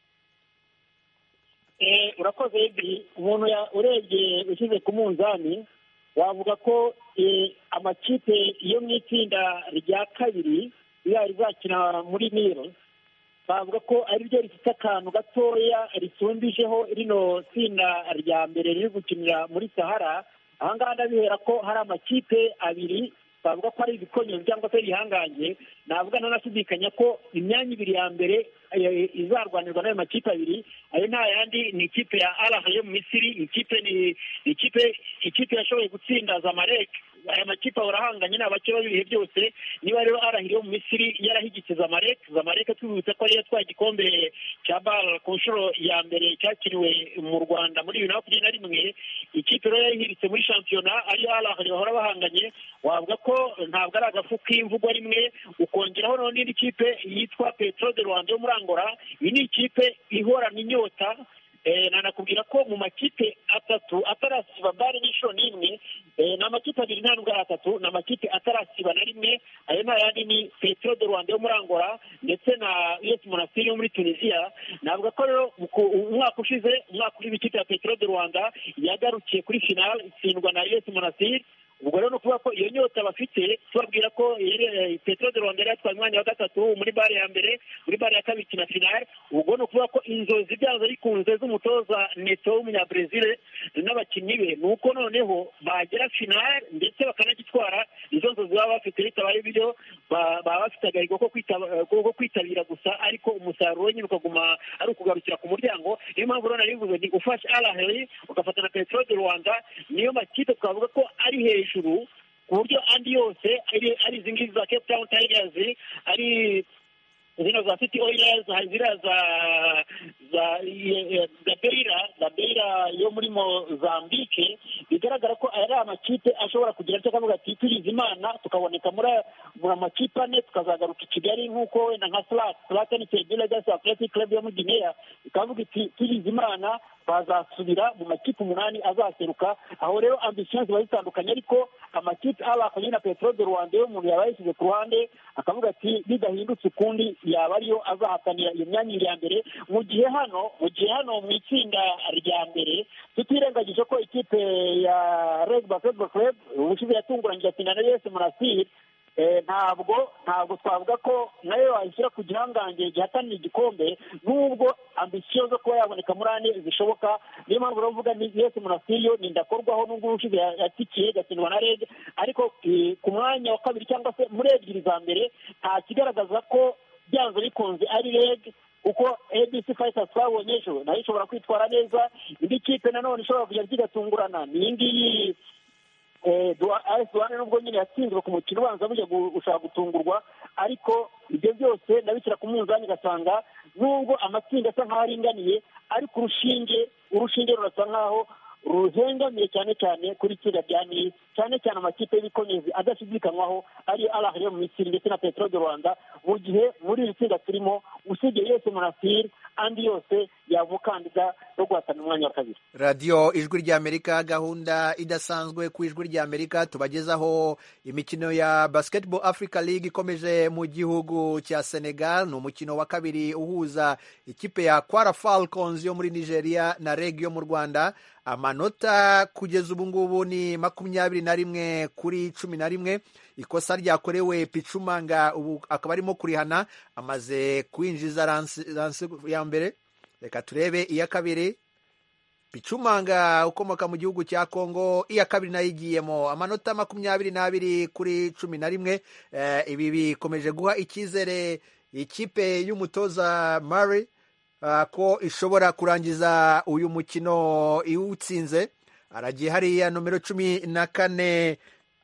Eh, urakoze Edi, umuntu urebye ushyize ku munzani wavuga ko eh, amakipe yo mu itsinda rya kabiri rizakina muri Nil, bavuga ko ari ryo rifite akantu gatoya risumbijeho rino tsinda rya mbere riri gukinira muri Sahara. Aha ngaha ndabihera ko hari amakipe abiri bavuga ko ari ibikonyo cyangwa se ibihangange. Navuga nanashidikanya ko imyanya ibiri ya mbere izarwanirwa n'ayo makipe abiri. Ayo nta yandi ni ikipe ya Al Ahly yo mu Misiri, ikipe ni ikipe ikipe yashoboye gutsinda Zamalek. Aya makipe arahanganye n'abake babihe byose. Niba rero Al Ahly yo mu Misiri yarahigitse Zamalek, Zamalek twibutse ko ari yatwaye igikombe cya BAL ku nshuro ya mbere cyakiriwe mu Rwanda muri bibiri na makumyabiri na rimwe. Ikipe rero yahiritse muri shampiyona ariyo Al Ahly bahora bahanganye. Wavuga ko ntabwo ari agafu k'imvugo rimwe. Ukongeraho none indi kipe yitwa Petro de Rwanda yo muri Angola. Iyi ni ikipe ihorana inyota. Eh, nanakubwira ko mu makipe atatu atarasiba bare n'inshuro n'imwe, eh, ni amakipe abiri nta nubwo ari atatu, ni amakipe atarasiba na rimwe. Ayo nta yandi ni Petro de Rwanda yo muri Angola ndetse na U S Monastir yo muri Tunisia. Navuga ko rero umwaka ushize, umwaka uri ikipe ya Petro de Rwanda yagarukiye kuri final itsindwa na U S Monastir. ubwo rero ni ukuvuga ko iyo nyota bafite tubabwira ko Petro de Rwanda yatwaye umwanya wa gatatu muri bare ya mbere, muri bare ya kabiri ikina finale. Ubwo ni ukuvuga ko inzozi byazo bikunze z'umutoza Neto w'umunyabrazil n'abakinnyi be ni uko noneho bagera finale ndetse bakanagitwara. Izo nzozi baba bafite bitabaye ibyo baba bafite agahigo ko kwitabira gusa, ariko umusaruro nyine ukaguma ari ukugarukira ku muryango. Niyo mpamvu rero narivuze ni gufasha Al Ahly ugafata na Petro de Rwanda, niyo makipe twavuga ko ari hejuru ku buryo andi yose ari ari izi ngizi za Cape Town Tigers, ari zino za City Oilers, ziriya za za za Beira za Beira yo muri Mozambique, bigaragara ko ari amakipe ashobora kugira icyo akavuga ati turize Imana tukaboneka muri muri amakipe ane tukazagaruka i Kigali nk'uko wenda nka Slack Slaten Legacy Athletic Club yo muri Guinea ikavuga iti turize Imana bazasubira mu makipe umunani azaseruka. Aho rero ambitions ziba zitandukanye, ariko amakipe abakanye na Petro de Rwanda yo umuntu yaba yashyize ku ruhande akavuga ati bidahindutse ukundi yaba ariyo azahatanira iyo myanya iri ya mbere. Mu gihe hano mu gihe hano mu itsinda rya mbere tutirengagije ko ikipe ya Reg Basketball Club ubushize yatunguranye igatsinda na U S Monastir, ntabwo ntabwo twavuga ko nayo wayishyira ku gihangange gihatanira igikombe, nubwo ambisiyo zo kuba yaboneka muri ane zishoboka. Niyo mpamvu uravuga ni U S Monastir yo ni ndakorwaho nubwo ubushize yatikiye igatsindwa na Reg, ariko ku mwanya wa kabiri cyangwa se muri ebyiri za mbere nta kigaragaza ko byanze bikunze ari Reg, kuko A B C Fighters twabonye ejo nayo ishobora kwitwara neza. Indi kipe nanone ishobora kujya zigatungurana ni iyi ngiyi A S Douanes, nubwo nyine yatsinzwe ku mukino ubanza bujya gushaka gutungurwa, ariko ibyo byose ndabishyira ku munzani ugasanga nubwo amatsinda asa nk'aho aringaniye, ariko urushinge urushinge rurasa nk'aho ruhengamiye cyane cyane kuri itsinda rya Nice, cyane cyane amakipe y'ibikonyezi adashidikanywaho ari Al Ahly mu Misiri ndetse na Petro de Rwanda, mu gihe muri iri tsinda turimo usibye U S Monastir andi yose yaba umukandida no guhatana umwanya wa kabiri.
radiyo ijwi ry'Amerika, gahunda idasanzwe ku ijwi ry'Amerika tubagezaho imikino ya Basketball Africa League ikomeje mu gihugu cya Senegal. Ni umukino wa kabiri uhuza ikipe ya Kwara Falcons yo muri Nigeria na Reg yo mu Rwanda. Amanota kugeza ubu ngubu ni makumyabiri na rimwe kuri cumi na rimwe. Ikosa ryakorewe Pichumanga ubu akaba arimo kurihana, amaze kwinjiza ranse ya mbere. Reka turebe iya kabiri. Pichumanga ukomoka mu gihugu cya Kongo, iya kabiri nayo igiyemo. Amanota makumyabiri n'abiri kuri cumi na rimwe. Eh, ibi bikomeje guha icyizere ikipe y'umutoza Murray Uh, ko ishobora kurangiza uyu mukino iwutsinze. Aragiye hariya nomero cumi na kane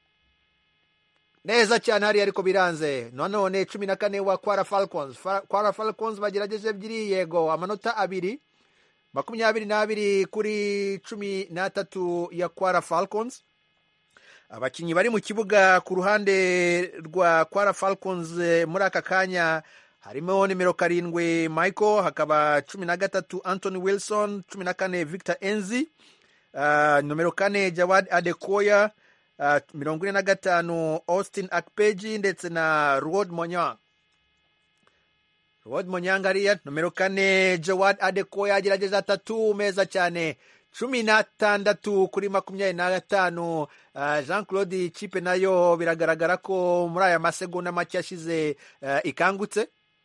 neza cyane hariya, ariko biranze. Nanone cumi na kane wa Kwara Falcons. Fa- Kwara Falcons bagerageje ebyiri, yego amanota abiri, makumyabiri n'abiri kuri cumi n'atatu ya Kwara Falcons. Abakinnyi bari mu kibuga ku ruhande rwa Kwara Falcons muri aka kanya harimo nimero karindwi Michael, hakaba cumi na gatatu Anthony Wilson, cumi na kane Victor Enzi, uh, nomero kane Jawad Adekoya, uh, mirongo ine na gatanu Austin Akpeji ndetse na Rod Monyang. Rod Monyang ariya nomero kane Jawad Adekoya agerageza atatu meza cyane, cumi na tandatu kuri makumyabiri na gatanu. Uh, Jean Claude ikipe nayo biragaragara ko muri aya masegonda make yashize uh, ikangutse.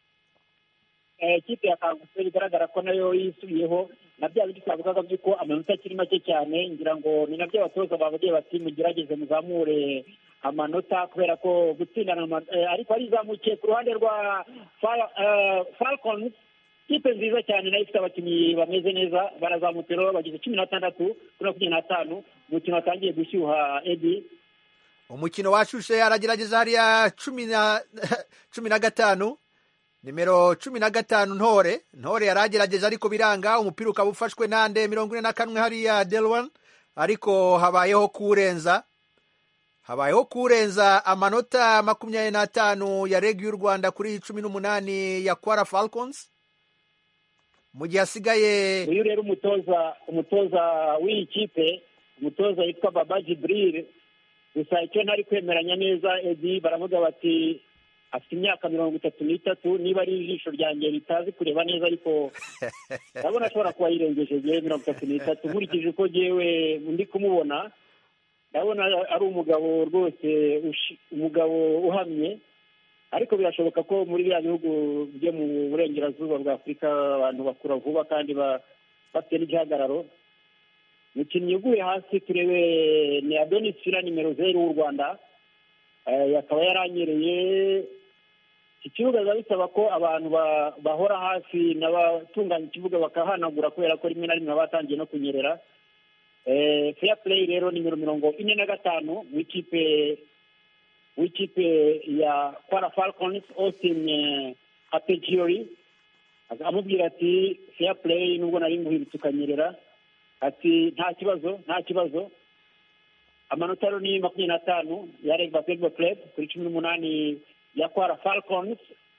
Ikipe yakangutse bigaragara ko nayo yisubiyeho, na bya bindi twavugaga by'uko amanota akiri make cyane. Ngira ngo ni nabyo abatoza bavugiye bati mugerageze muzamure amanota, kubera ko gutsindana ariko arizamukiye ku ruhande rwa Falcons. Ikipe nziza cyane nayo ifite abakinnyi bameze neza, barazamutse rero bagize cumi na tandatu kuri makumyabiri na tanu. Umukino watangiye gushyuha. Edi,
umukino washushe, aragerageza hariya cumi na cumi na gatanu nimero cumi na gatanu Ntore Ntore yaragerageje ariko biranga. Umupira ukaba ufashwe nande mirongo ine na kamwe hariya Delwan, ariko habayeho kurenza habayeho kurenza amanota makumyabiri n'atanu ya Reg y'u Rwanda kuri cumi n'umunani ya Kwara Falcons. Mu gihe hasigaye
uyu rero umutoza umutoza w'iyi kipe, umutoza yitwa Baba Jibril, gusa icyo ntari kwemeranya neza Edi, baravuga bati afite imyaka mirongo itatu n'itatu. Niba ari ijisho ryanjye ritazi kureba neza, ariko ndabona ashobora kuba yirengeje gihe mirongo itatu n'itatu nkurikije uko jewe ndi kumubona. ndabona ari umugabo rwose umugabo uhamye, ariko birashoboka ko muri biriya bihugu byo mu burengerazuba bwa Afurika abantu bakura vuba kandi bafite n'igihagararo. Umukinnyi uguye hasi turebe ni Adonis Fila nimero zeru w'u Rwanda, akaba yaranyereye. Iki kibuga biba bisaba ko abantu bahora hafi n'abatunganya ikibuga bakahanagura kubera ko rimwe na rimwe batangiye no kunyerera. Fair play rero nimero mirongo ine na gatanu w'ikipe w'ikipe ya Kwara Falcons, Austin Apejiori, amubwira ati fair play nubwo nari nguhirutse ukanyerera, ati nta kibazo nta kibazo. Amanota rero ni makumyabiri n'atanu ya Reg Basketball Club kuri cumi n'umunani ya Kwara Falcons.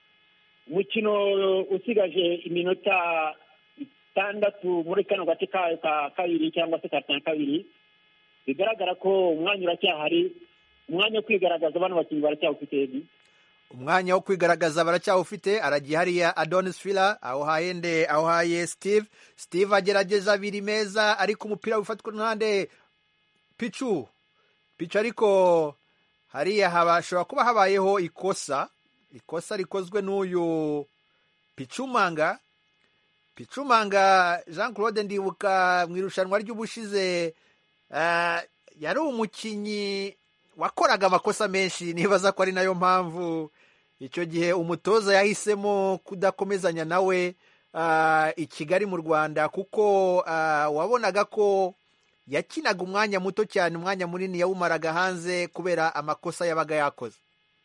Umukino usigaje iminota itandatu muri kano gace ka kabiri cyangwa se ka kabiri, bigaragara ko umwanya uracyahari, umwanya wo kwigaragaza bano bakinnyi baracyawufite.
Umwanya wo kwigaragaza baracyawufite. Aragiye hariya Adonis Fila, aho hayende aho haye Steve Steve agerageza abiri meza, ariko umupira wifatwa n'hande Pichu Pichu ariko hariya habashobora kuba habayeho ikosa ikosa rikozwe n'uyu Pichumanga Pichumanga Jean Claude. Ndibuka mu irushanwa ry'ubushize uh, yari umukinnyi wakoraga amakosa menshi, nibaza ko ari nayo mpamvu icyo gihe umutoza yahisemo kudakomezanya nawe uh, i Kigali mu Rwanda, kuko uh, wabonaga ko yakinaga umwanya muto cyane, umwanya munini yawumaraga hanze kubera amakosa yabaga yakoze.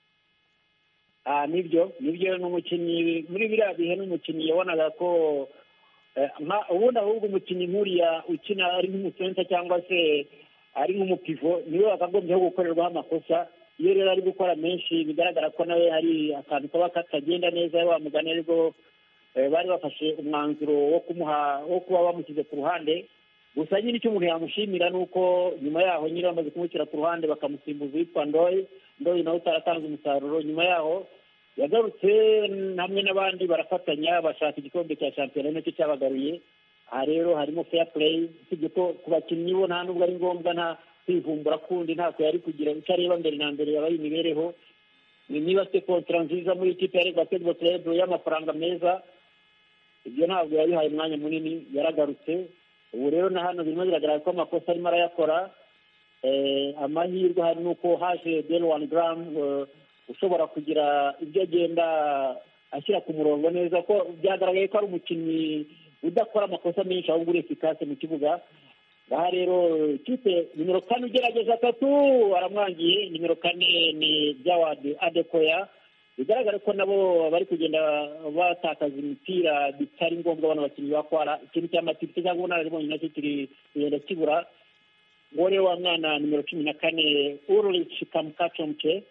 Ah, nibyo nibyo n'umukinnyi muri biriya bihe n'umukinnyi yabonaga ko ubundi ahubwo umukinnyi nkuriya ukina ari nk'umusenta cyangwa se ari nk'umupivo niwe wakagombyeho gukorerwaho amakosa. Iyo rero ari gukora menshi bigaragara ko nawe hari akantu kaba katagenda neza, wa mugani ariko bari bafashe umwanzuro wo kumuha wo kuba bamushyize ku ruhande. Gusa nyine icyo umuntu yamushimira ni uko nyuma yaho nyine bamaze kumushyira ku ruhande bakamusimbuza witwa Ndoyi Ndoyi nawe utaratanze umusaruro. Nyuma yaho yagarutse hamwe n'abandi barafatanya bashaka igikombe cya shampiyona nacyo cyabagaruye. Aha rero harimo fair play, usibye ko ku bakinnyi bo nta nubwo ari ngombwa nta kwivumbura kundi, ntako yari kugira icyo areba mbere na mbere yabaye imibereho. Niba se kontra nziza muri ikipe ya Reg Basketball Club y'amafaranga meza, ibyo ntabwo yabihaye umwanya munini, yaragarutse. Ubu rero na hano birimo biragaragara ko amakosa arimo arayakora. Amahirwe hari nuko haje Delwan Graham ushobora kugira ibyo agenda ashyira ku murongo neza, ko byagaragaye ko ari umukinnyi udakora amakosa menshi ahubwo uri efikase mu kibuga. Aha rero ikipe nimero kane ugerageza atatu aramwangiye. Nimero kane ni Jawad Adekoya. Bigaragara ko nabo bari kugenda batakaza imipira bitari ngombwa bano bakinnyi bakwara. Ikintu cy'amakipe cyangwa ubunararibonye nacyo kiri kugenda kibura. Uwo rero wa mwana nimero cumi na kane Ulrich Kamkachomke,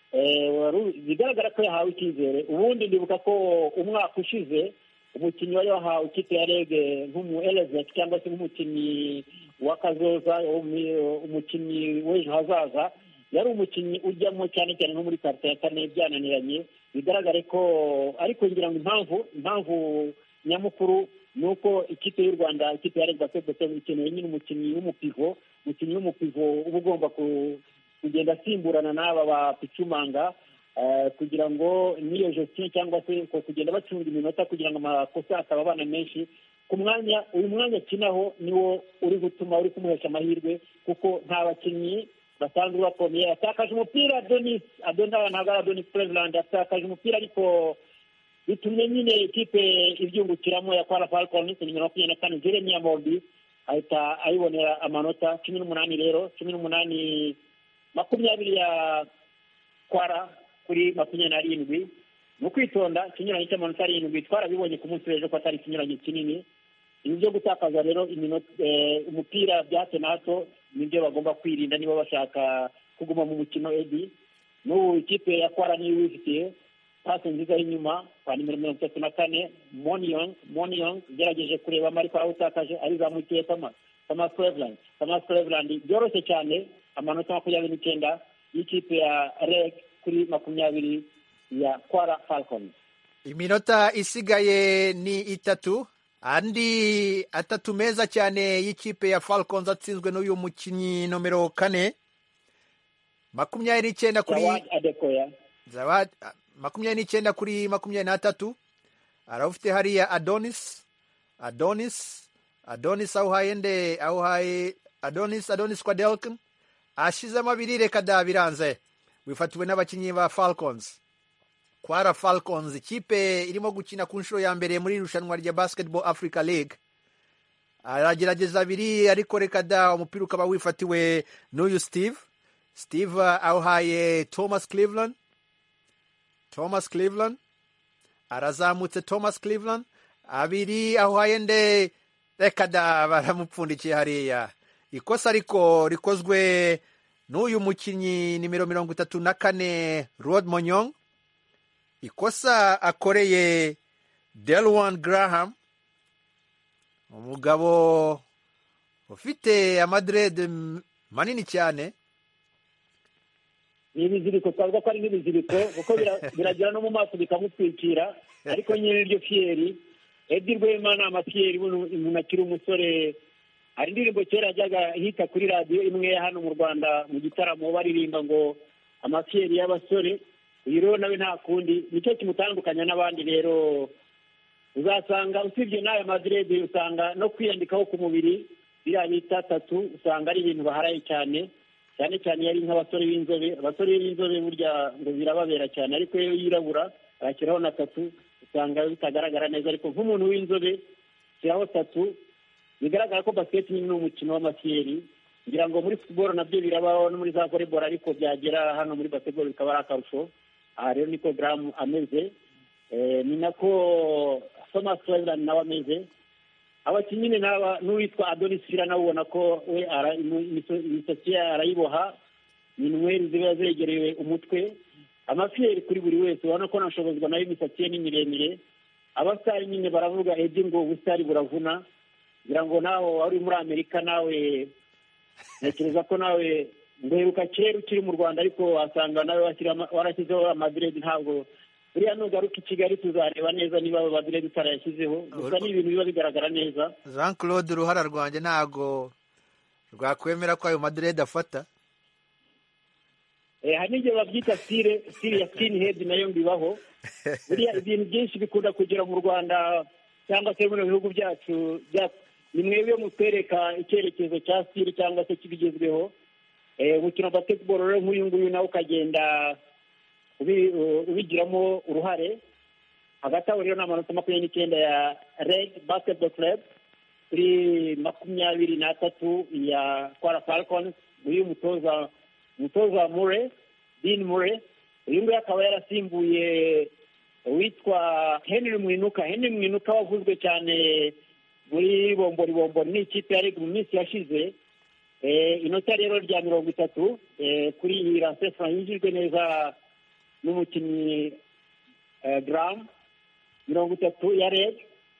bigaragara ko yahawe icyizere. Ubundi ndibuka ko umwaka ushize umukinnyi wari wahawe ikipe ya Reg nk'umu Elizabeth cyangwa se nk'umukinnyi w'akazoza, umukinnyi w'ejo hazaza, yari umukinnyi ujyamo cyane cyane nko muri karita ya kane byananiranye. Bigaragare ko ariko ngira ngo impamvu impamvu nyamukuru ni uko ikipe y'u Rwanda, ikipe ya Reg Basketball Club ikeneye nyine umukinnyi w'umupivo umukinnyi w'umupivo uba ugomba kugenda asimburana n'aba ba Pichumanga kugira ngo n'iyo gestion cyangwa se kugenda bacunga iminota kugira ngo amakosa atababana menshi ku mwanya. Uyu mwanya akinaho niwo uri gutuma uri kumuhesha amahirwe, kuko nta bakinnyi basanzwe bakomeye. Atakaje umupira Adonis Adonda ntabwo ari Adonis Cleveland, atakaje umupira ariko bitumye nyine ikipe ibyungukiramo ya Kwara Falcons. Nimero makumyabiri na kane Jeremiah Mobi ahita ayibonera amanota cumi n'umunani. Rero cumi n'umunani makumyabiri ya Kwara kuri makumyabiri n'arindwi. Mu kwitonda ikinyuranyo cy'amanota arindwi twarabibonye ku munsi w'ejo ko atari ikinyuranyo kinini. Ibi byo gutakaza rero umupira bya hato na hato nibyo bagomba kwirinda niba bashaka kuguma mu mukino. Edi n'ubu ikipe ya Kwara niyo wifitiye pasi nziza y'inyuma kwa nimero mirongo itatu na kane Moniyong Moniyong ugerageje kureba ariko arawutakaje arizamukiye Thomas Thomas Cleveland Thomas Cleveland byoroshye cyane. Amanota makumyabiri n'icyenda y'ikipe ya Reg kuri makumyabiri ya Kwara Falcons.
Iminota isigaye ni itatu, andi atatu meza cyane y'ikipe ya Falcons atsinzwe n'uyu mukinnyi nomero kane makumyabiri n'icyenda kuri
Zawadi Adekoya.
Zawadi makumyabiri n'icyenda kuri makumyabiri n'atatu. Arafite hariya Adonis Adonis Adonis awuhaye nde awuhaye Adonis Adonis kwa Delkin ashizemo abiri reka da biranze. Wifatiwe n'abakinnyi ba Falcons. Kwara Falcons ikipe irimo gukina ku nshuro ya mbere muri irushanwa rya Basketball Africa League. Aragerageza abiri ariko reka da umupira ukaba wifatiwe n'uyu Steve. Steve awuhaye Thomas Cleveland. Thomas Cleveland arazamutse. Thomas Cleveland abiri awuhaye nde reka da baramupfundikiye hariya. Ikosa ariko rikozwe n'uyu mukinnyi nimero mirongo itatu na kane Rod Monyong. Ikosa akoreye Delwan Graham, umugabo ufite amadrede manini cyane.
Ni ibiziriko twavuga ko ari nk'ibiziriko kuko biragira no mu maso bikamutwikira, ariko nyine iryo fiyeri Eddie Rwema ni amafiyeri umuntu akiri umusore. Hari indirimbo kera yajyaga hita kuri radiyo imwe ya hano mu Rwanda mu gitaramo baririmba ngo amafiyeri y'abasore. Uyu rero nawe nta kundi, nicyo kimutandukanya n'abandi. Rero uzasanga usibye n'aya madrede usanga no kwiyandikaho ku mubiri biriya bita tatu usanga ari ibintu baharaye cyane cyane cyane yari nk'abasore b'inzobe. Abasore b'inzobe burya ngo birababera cyane, ariko iyo yirabura arakiraho na tatu usanga bitagaragara neza. Ariko nk'umuntu w'inzobe shyiraho tatu bigaragara ko basket ni umukino w'amafiyeri. Ngira ngo muri football nabyo birabaho no muri za volleyball, ariko byagera hano muri basketball bikaba ari akarusho. Aha rero niko Graham ameze, ni nako Thomas Cleveland nawe ameze. Abakinnyi ni n'aba n'uwitwa Adonis Fira nawe ubona ko we imisatsi arayiboha, inweri ziba zegereye umutwe. Amafiyeri kuri buri wese ubona ko nashobozwa nayo imisatsi ye ni miremire. Abasitari nyine baravuga Eddie ngo ubusitari buravuna. Ngira ngo naho wari muri Amerika nawe ntekereza ko nawe nguheruka kera ukiri mu Rwanda, ariko wasanga nawe warashyizeho amadrede. Ntabwo buriya nugaruka i Kigali tuzareba neza niba aba madrede utarayashyizeho, gusa ni ibintu biba bigaragara neza.
Jean Claude uruhara rwanjye ntabwo rwakwemera ko ayo madrede afata.
Hari n'igihe babyita style style ya skin head nayo mbibaho. Buriya ibintu byinshi bikunda kugera mu Rwanda cyangwa se mu bihugu byacu, ni mwebwe mutwereka icyerekezo cya style cyangwa se kibigezweho. Umukino wa basketball rero nk'uyu nguyu nawe ukagenda ubigiramo uruhare. Hagati aho rero ni amanota makumyabiri n'icyenda ya Red Basketball Club kuri makumyabiri n'atatu ya Kwara Falcons. Uyu mutoza umutoza Mure Dean Mure, uyu nguyu akaba yarasimbuye witwa Henry Mwinuka. Henry Mwinuka wavuzwe cyane muri bombori bombori ni ikipe ya Reg mu minsi yashize. Inota rero rya mirongo itatu kuri iyi lancefra yinjijwe neza n'umukinnyi Graham. Mirongo itatu ya Reg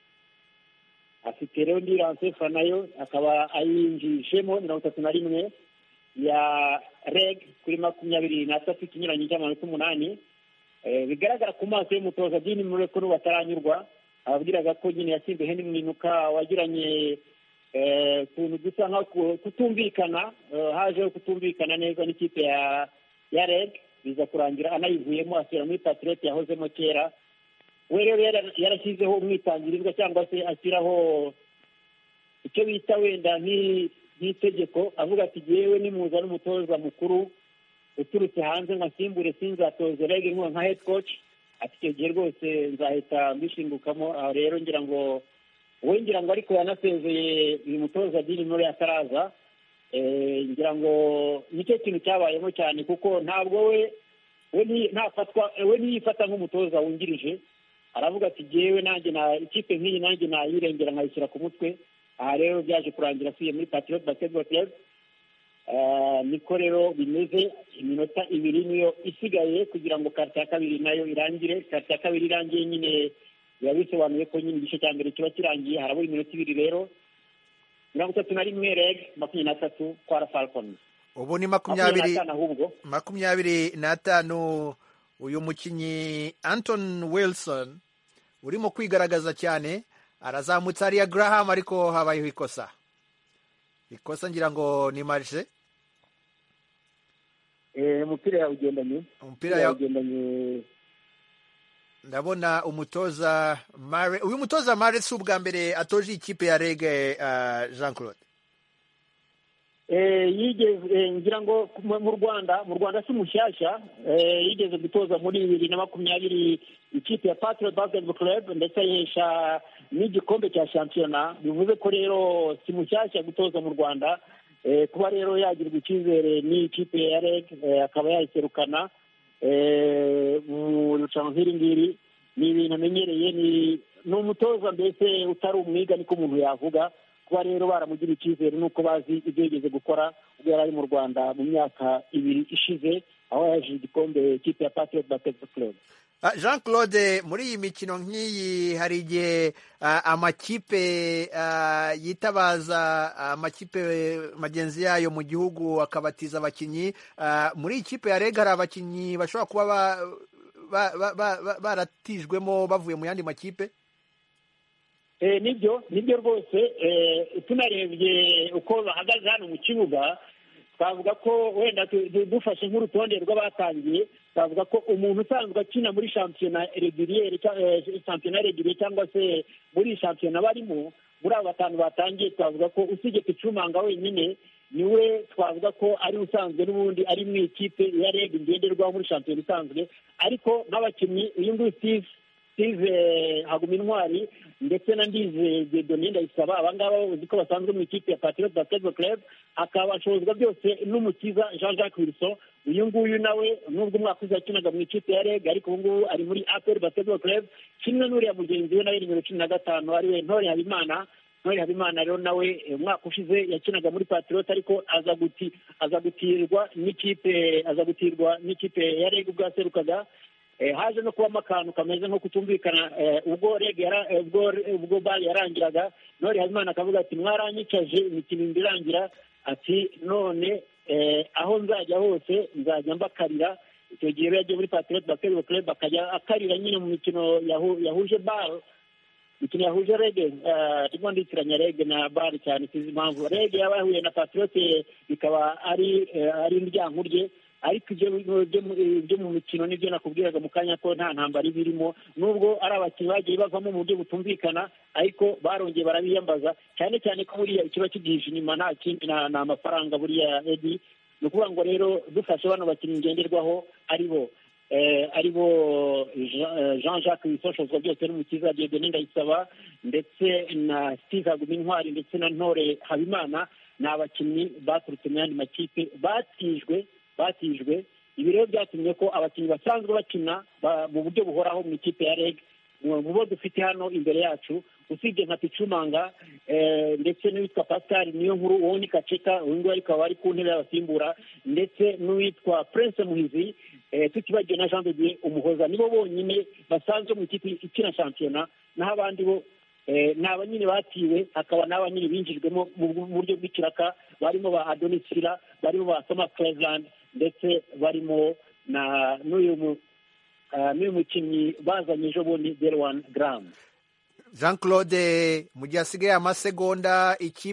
afite rero ndi lancefra nayo akaba ayinjijemo mirongo itatu na rimwe ya Reg kuri makumyabiri n'atatu, ikinyuranyo cy'amanota umunani. Bigaragara ku maso y'umutoza Dean Mure ko bataranyurwa. Ababwiraga ko nyine yatsinze Henry Mwinuka wagiranye utuntu dusa nka kutumvikana, hajeho kutumvikana neza n'ikipe ya ya Reg, biza kurangira anayivuyemo asubira muri Patriot yahozemo kera. We rero yarashyizeho umwitangirizwa cyangwa se ashyiraho icyo bita wenda nk'itegeko, avuga ati yewe nimuza n'umutoza mukuru uturutse hanze nkasimbure sinzatoze Reg nka head coach. Ati icyo gihe rwose nzahita mbishingukamo. Aho rero ngira ngo we ngira ngo ariko yanasezeye uyu mutoza Dean Mure ataraza. Ngira ngo nicyo kintu cyabayemo cyane, kuko ntabwo we we ntafatwa we ntiyifata nk'umutoza wungirije. Aravuga ati jewe nanjye na ikipe nk'iyi nanjye nayirengera nkayishyira ku mutwe. Aha rero byaje kurangira asuye muri Patriot Basketball Club. Niko rero bimeze. Iminota ibiri niyo isigaye kugira ngo karita ya kabiri nayo irangire. Karita ya kabiri irangiye nyine biba bisobanuye ko nyine igice cya mbere kiba kirangiye. Harabura iminota ibiri rero. Mirongo itatu na rimwe Reg, makumyabiri n'atatu Kwara Falcons.
Ubu ni makumyabiri makumyabiri n'atanu. Uyu mukinnyi Anton Wilson urimo kwigaragaza cyane arazamutse hariya Graham, ariko habayeho ikosa ikosa ngira ngo ni marche.
umupira yawugendanye
umupira yawugendanye. Ndabona umutoza Mare, uyu mutoza Mare si ubwa mbere atoje ikipe ya Rege, uh, Jean Claude.
Eh, yigeze ngira ngo mu Rwanda mu Rwanda si mushyashya, eh, yigeze gutoza muri bibiri na makumyabiri ikipe ya Patriot Basketball Club ndetse yesha n'igikombe cya shampiyona. Bivuze ko rero si mushyashya gutoza mu Rwanda, eh, kuba rero yagirwa icyizere ni ikipe ya Rege, eh, akaba yayiserukana eh, mu rushanwa nk'iri ngiri ni ibintu amenyereye. Ni umutoza mbese utari umwiga niko umuntu yavuga. Kuba rero baramugira icyizere nuko bazi ibyo yigeze gukora ubwo yari ari mu Rwanda mu myaka ibiri ishize aho yaje igikombe ikipe ya Patriot Basketball Club.
Jean Claude, muri iyi mikino nk'iyi hari igihe uh, amakipe uh, yitabaza amakipe magenzi yayo mu gihugu akabatiza abakinnyi. Uh, muri ikipe ya Rege hari abakinnyi bashobora kuba ba, ba, ba, ba, baratijwemo bavuye mu yandi makipe?
Eh, nibyo nibyo rwose. Eh, tunarebye uko bahagaze hano mu kibuga twavuga ko wenda dufashe nk'urutonde rw'abatangiye, twavuga ko umuntu usanzwe akina muri shampiyona reguliere shampiyona reguliere cyangwa se muri shampiyona barimo muri abo batanu batangiye, twavuga ko usibye Picumanga wenyine niwe twavuga ko ari usanzwe n'ubundi ari mu ikipe ya Rege ngenderwaho muri shampiyona isanzwe. Ariko nk'abakinnyi uyu nguyu Steve Steve Hagumintwari ndetse na Ndize Dieudonné Ndayisaba, abangaba uzi ko basanzwe mu ikipe ya Patriot Basketball Club, akaba ashobozwa byose n'umukiza Jean Jacques Wilson. Uyu nguyu nawe nubwo umwaka uza yakinaga mu ikipe ya Rege ariko ubu ngubu ari muri A P R Basketball Club, kimwe n'uriya mugenzi we nawe nimero cumi na gatanu ariwe Ntore Habimana. Ntore Habimana rero nawe umwaka ushize yakinaga muri Patriot ariko aza guti aza gutirwa n'ikipe aza gutirwa n'ikipe ya Rege ubwo yaserukaga. Eh, haje no kubamo akantu kameze nko kutumvikana eh, ubwo Rege yara ubwo ubwo bali yarangiraga. Ntore Habimana akavuga ati mwaranyicaje imikino irangira, ati none eh, aho nzajya hose nzajya mbakarira. Icyo gihe yagiye muri Patriot Basketball Club akajya akarira nyine mu mikino yahu, yahuje bal imikino yahuje Rege, ndimo nditiranya Rege na bal cyane sizi impamvu. Rege yabahuye na Patriot bikaba ari eh, ari indyankurye, ariko ibyo mu mikino nibyo nakubwiraga mu kanya ko nta ntambara ibirimo, nubwo ari abakinnyi bagiye bavamo mu buryo butumvikana ariko barongeye barabiyambaza, cyane cyane ko buriya ikiba kigihije inyuma nta kindi ni amafaranga buriya Edi. Ni ukuvuga ngo rero dufashe bano bakinnyi ngenderwaho ari bo eh, ari bo Jean Jacques Wisoshozwa byose n'umukiza Dieudonné Ndayisaba ndetse na Steve Hagumintwari ndetse na Ntore Habimana, ni abakinnyi baturutse mu yandi makipe batijwe batijwe ibi rero byatumye ko abakinnyi basanzwe bakina mu buryo buhoraho mu ikipe ya Rege mu bo dufite hano imbere yacu, usibye nka Picumanga eh, ndetse n'uwitwa Pascal niyo nkuru uwo ni Kaceka, uyu nguyu ariko ari ku ntebe y'abasimbura, ndetse n'uwitwa Prince Muhizi, eh, tutibagiwe na Jean de Dieu Umuhoza. Nibo bonyine basanzwe mu ikipe ikina shampiyona, naho abandi bo eh, ni abanyine batiwe, hakaba n'abanyine binjijwemo mu buryo bw'ikiraka, barimo ba Adonis Fila, barimo ba Thomas Cleveland ndetse barimo na n'uyu uh, n'uyu mukinnyi bazanye ejo bundi Delwan Graham.
Jean Claude, mu gihe hasigaye amasegonda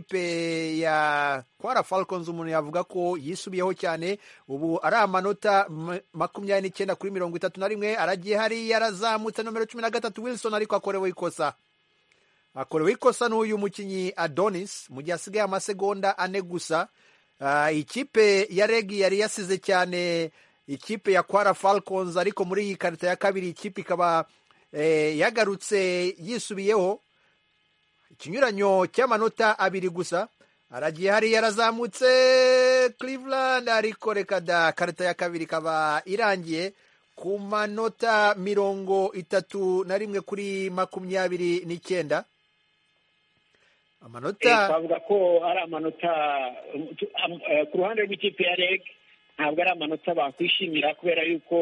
ikipe ya Kwara Falcons umuntu yavuga ko yisubiyeho cyane, ubu ari amanota makumyabiri n'icyenda kuri mirongo itatu na rimwe, aragiye hari yarazamutse nomero cumi na gatatu Wilson ariko akorewe ikosa akorewe ikosa n'uyu mukinnyi Adonis mu gihe hasigaye amasegonda ane gusa. Uh, ikipe ya Rege yari yasize cyane ikipe ya Kwara Falcons, ariko muri iyi karita ya kabiri ikipe ikaba eh, yagarutse yisubiyeho ikinyuranyo cy'amanota abiri gusa. Aragiye hari yarazamutse Cleveland ariko reka da karita ya kabiri ikaba irangiye ku manota mirongo itatu na rimwe kuri makumyabiri n'icyenda. Amanota
twavuga ko ari amanota ku ruhande rw'ikipe ya Rege ntabwo ari amanota bakwishimira, kubera yuko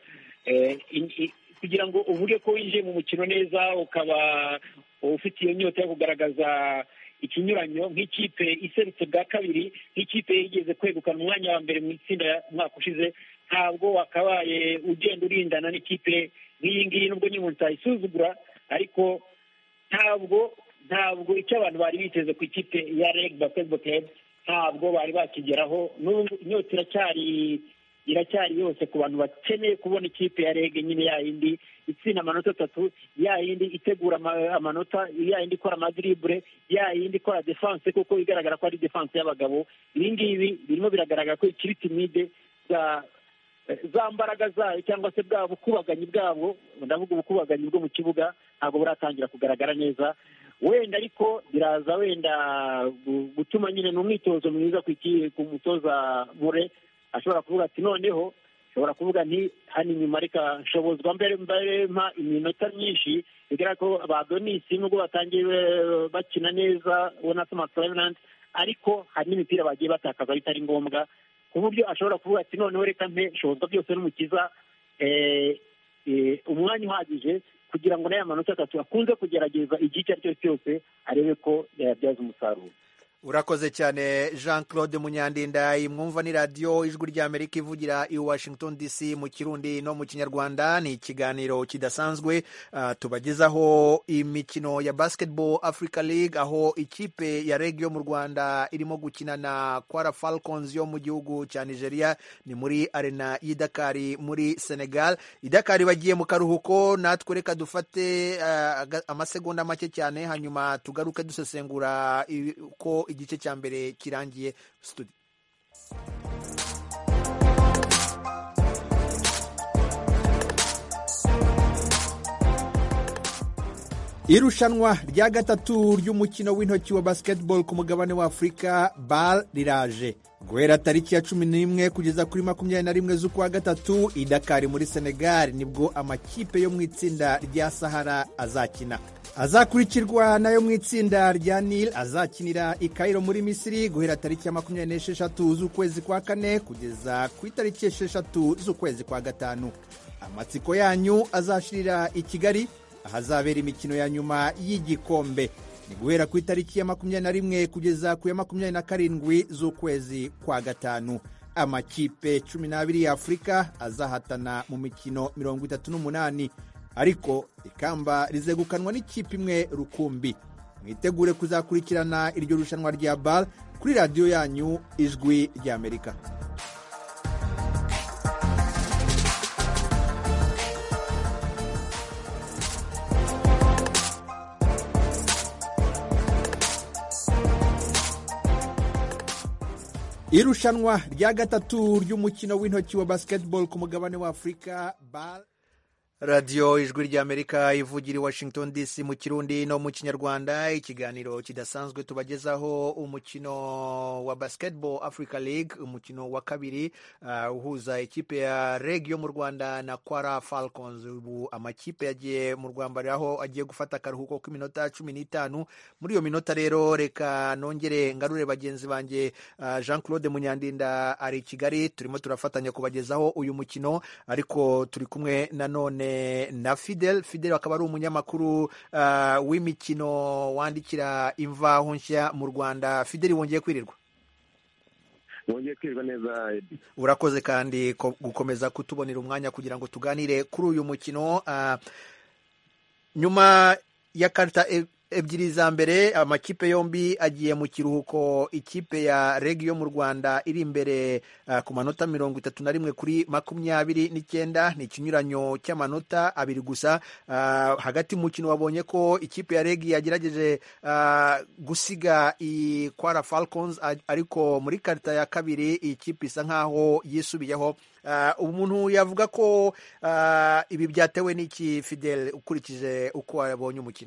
kugira ngo uvuge ko winjiye mu mukino neza ukaba ufite iyo nyota yo kugaragaza ikinyuranyo nk'ikipe iserutse bwa kabiri, nk'ikipe yigeze kwegukana umwanya wa mbere mu itsinda umwaka ushize, ntabwo wakabaye ugenda urindana n'ikipe nk'iyi ngiyi, nubwo nyine umuntu utayisuzugura, ariko ntabwo ntabwo icyo abantu bari biteze ku ikipe ya Rege Basketball Club ntabwo bari bakigeraho. Inyota iracyari iracyari yose ku bantu bakeneye kubona ikipe ya rege nyine ya yindi itsinda amanota atatu, ya yindi itegura amanota, ya yindi ikora amadribure, ya yindi ikora defense, kuko igaragara ko ari defense y'abagabo. Ibi ngibi birimo biragaragara ko ikiri timide za za mbaraga zayo cyangwa se bwa bukubaganyi bwabo, ndavuga ubukubaganyi bwo mu kibuga ntabwo buratangira kugaragara neza. Wenda ariko biraza wenda gutuma nyine n'umwitozo mwiza ku mutoza Mure ashobora kuvuga ati noneho ashobora kuvuga nti hano inyuma reka nshobozwa mbere mbere mpa iminota myinshi, bigaragara ko abadonisi nubwo batangiye bakina neza ubona Thomas Cleveland, ariko hari n'imipira bagiye batakaza bitari ngombwa, ku buryo ashobora kuvuga ati noneho reka mpe nshobozwa byose n'umukiza umwanya uhagije kugira ngo n'aya manota atatu akunze kugerageza igihe icyo ari cyo cyose arebe ko yayabyaza umusaruro.
Urakoze cyane Jean Claude Munyandinda. Mwumva ni radiyo ijwi ry'Amerika ivugira i Washington D C mu Kirundi no mu Kinyarwanda. Ni ikiganiro kidasanzwe uh, tubagezaho imikino ya Basketball Africa League, aho ikipe ya Reg yo mu Rwanda irimo gukina na Kwara Falcons yo mu gihugu cya Nigeria. Ni muri arena y'i Dakar muri Senegal. I Dakar bagiye mu karuhuko, natwe reka dufate uh, amasegonda make cyane, hanyuma tugaruke dusesengura ko igice cya mbere kirangiye. Studio irushanwa rya gatatu ry'umukino w'intoki wa basketball ku mugabane wa Afurika B A L riraje guhera tariki ya cumi n'imwe kugeza kuri makumyabiri na rimwe z'ukwa gatatu i Dakar muri Senegal. Nibwo amakipe yo mu itsinda rya Sahara azakina. Azakurikirwa nayo mu itsinda rya Nil azakinira i Cairo muri Misiri guhera tariki ya makumyabiri n'esheshatu z'ukwezi kwa kane kugeza ku itariki esheshatu z'ukwezi kwa gatanu. Amatsiko yanyu azashirira i Kigali ahazabera imikino ya nyuma y'igikombe. Ni guhera ku itariki ya makumyabiri na rimwe kugeza ku ya makumyabiri na karindwi z'ukwezi kwa gatanu. Amakipe cumi n'abiri ya Afurika azahatana mu mikino mirongo itatu n'umunani, ariko ikamba rizegukanwa n'ikipe imwe rukumbi. Mwitegure kuzakurikirana iryo rushanwa rya B A L kuri radiyo yanyu ijwi ry'Amerika. Irushanwa rya gatatu ry'umukino w'intoki wa basketball ku mugabane wa Afurika B A L. radiyo ijwi ry'Amerika ivugira i Washington D C mu Kirundi no mu Kinyarwanda. Ikiganiro kidasanzwe tubagezaho umukino wa Basketball Africa League, umukino wa kabiri uh, uhuza ikipe ya Reg yo mu Rwanda na Kwara Falcons. Ubu amakipe yagiye mu Rwanda aho agiye gufata akaruhuko k'iminota cumi n'itanu. Muri iyo minota rero reka nongere ngarure bagenzi banjye. uh, Jean Claude Munyandinda ari i Kigali, turimo turafatanya kubagezaho uyu mukino, ariko turi kumwe na none na Fidel. Fidel akaba ari umunyamakuru uh, w'imikino wandikira Imvaho Nshya mu Rwanda. Fidel, wongeye kwirirwa?
Wongeye kwirirwa neza.
Urakoze kandi gukomeza kutubonera umwanya kugira ngo tuganire kuri uyu mukino. Uh, nyuma ya karita e ebyiri za mbere amakipe yombi agiye mu kiruhuko. Ikipe ya Reg yo mu Rwanda iri imbere uh, ku manota mirongo itatu na rimwe kuri makumyabiri n'icyenda. Ni ikinyuranyo cy'amanota abiri gusa. Uh, hagati mu mukino wabonye ko ikipe ya Reg yagerageje uh, gusiga i Kwara Falcons, ariko muri karita ya kabiri ikipe isa nkaho yisubiyeho. Uh, umuntu yavuga ko uh, ibi byatewe n'iki, Fidel, ukurikije uko wabonye umukino?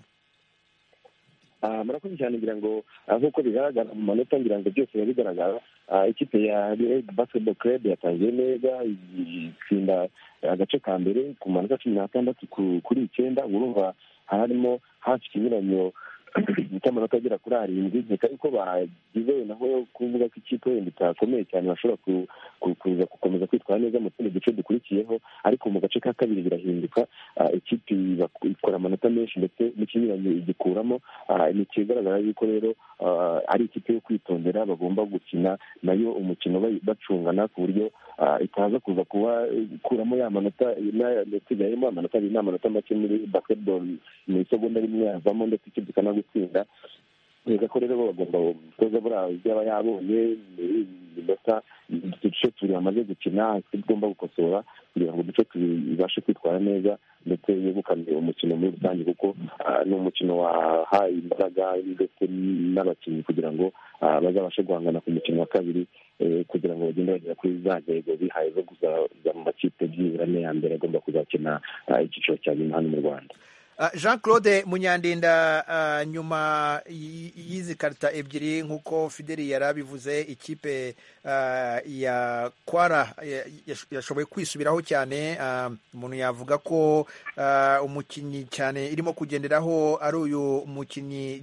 Murakoze cyane. ngira ngo nk'uko bigaragara mu manota, ngira ngo byose biba bigaragara. Ikipe ya Reg Basketball Club yatangiye neza, itsinda agace ka mbere ku manota cumi n'atandatu kuri icyenda. Urumva harimo hafi ikinyuranyo cy'amanota agera kuri arindwi. Nkeka yuko bagize naho kuvuga ko ikipe wenda itakomeye cyane bashobora kuza gukomeza kwitwara neza mu tundi duce dukurikiyeho, ariko mu gace ka kabiri birahinduka. Ikipe ikora amanota menshi ndetse n'ikinyuranyo igikuramo. Ni ikigaragara yuko rero ari ikipe yo kwitondera, bagomba gukina nayo umukino bacungana ku buryo itaza kuza kuba kuramo ya manota yasigayemo. Amanota abiri ni amanota make muri basketball, mu isegonda rimwe yazamo ndetse ikipe ikanagutsinda. neza ko rero bagomba gutoza buriya ibyo aba yabonye iminota uduce tubiri bamaze gukina tugomba gukosora kugira ngo uduce tubashe kwitwara neza ndetse yegukane umukino muri rusange kuko ni umukino wahaye imbaraga ndetse n'abakinnyi kugira ngo bazabashe guhangana ku mukino wa kabiri kugira ngo bagende bagera kuri za ntego bihaye zo kuzaza mu makipe byibura ane ya mbere agomba kuzakina icyiciro cya nyuma hano mu Rwanda.
Jean Claude Munyandinda, nyuma y'izi karita ebyiri nk'uko Fideli yari abivuze, ikipe ya Kwara yashoboye kwisubiraho cyane. Umuntu yavuga ko umukinnyi cyane irimo kugenderaho ari uyu mukinnyi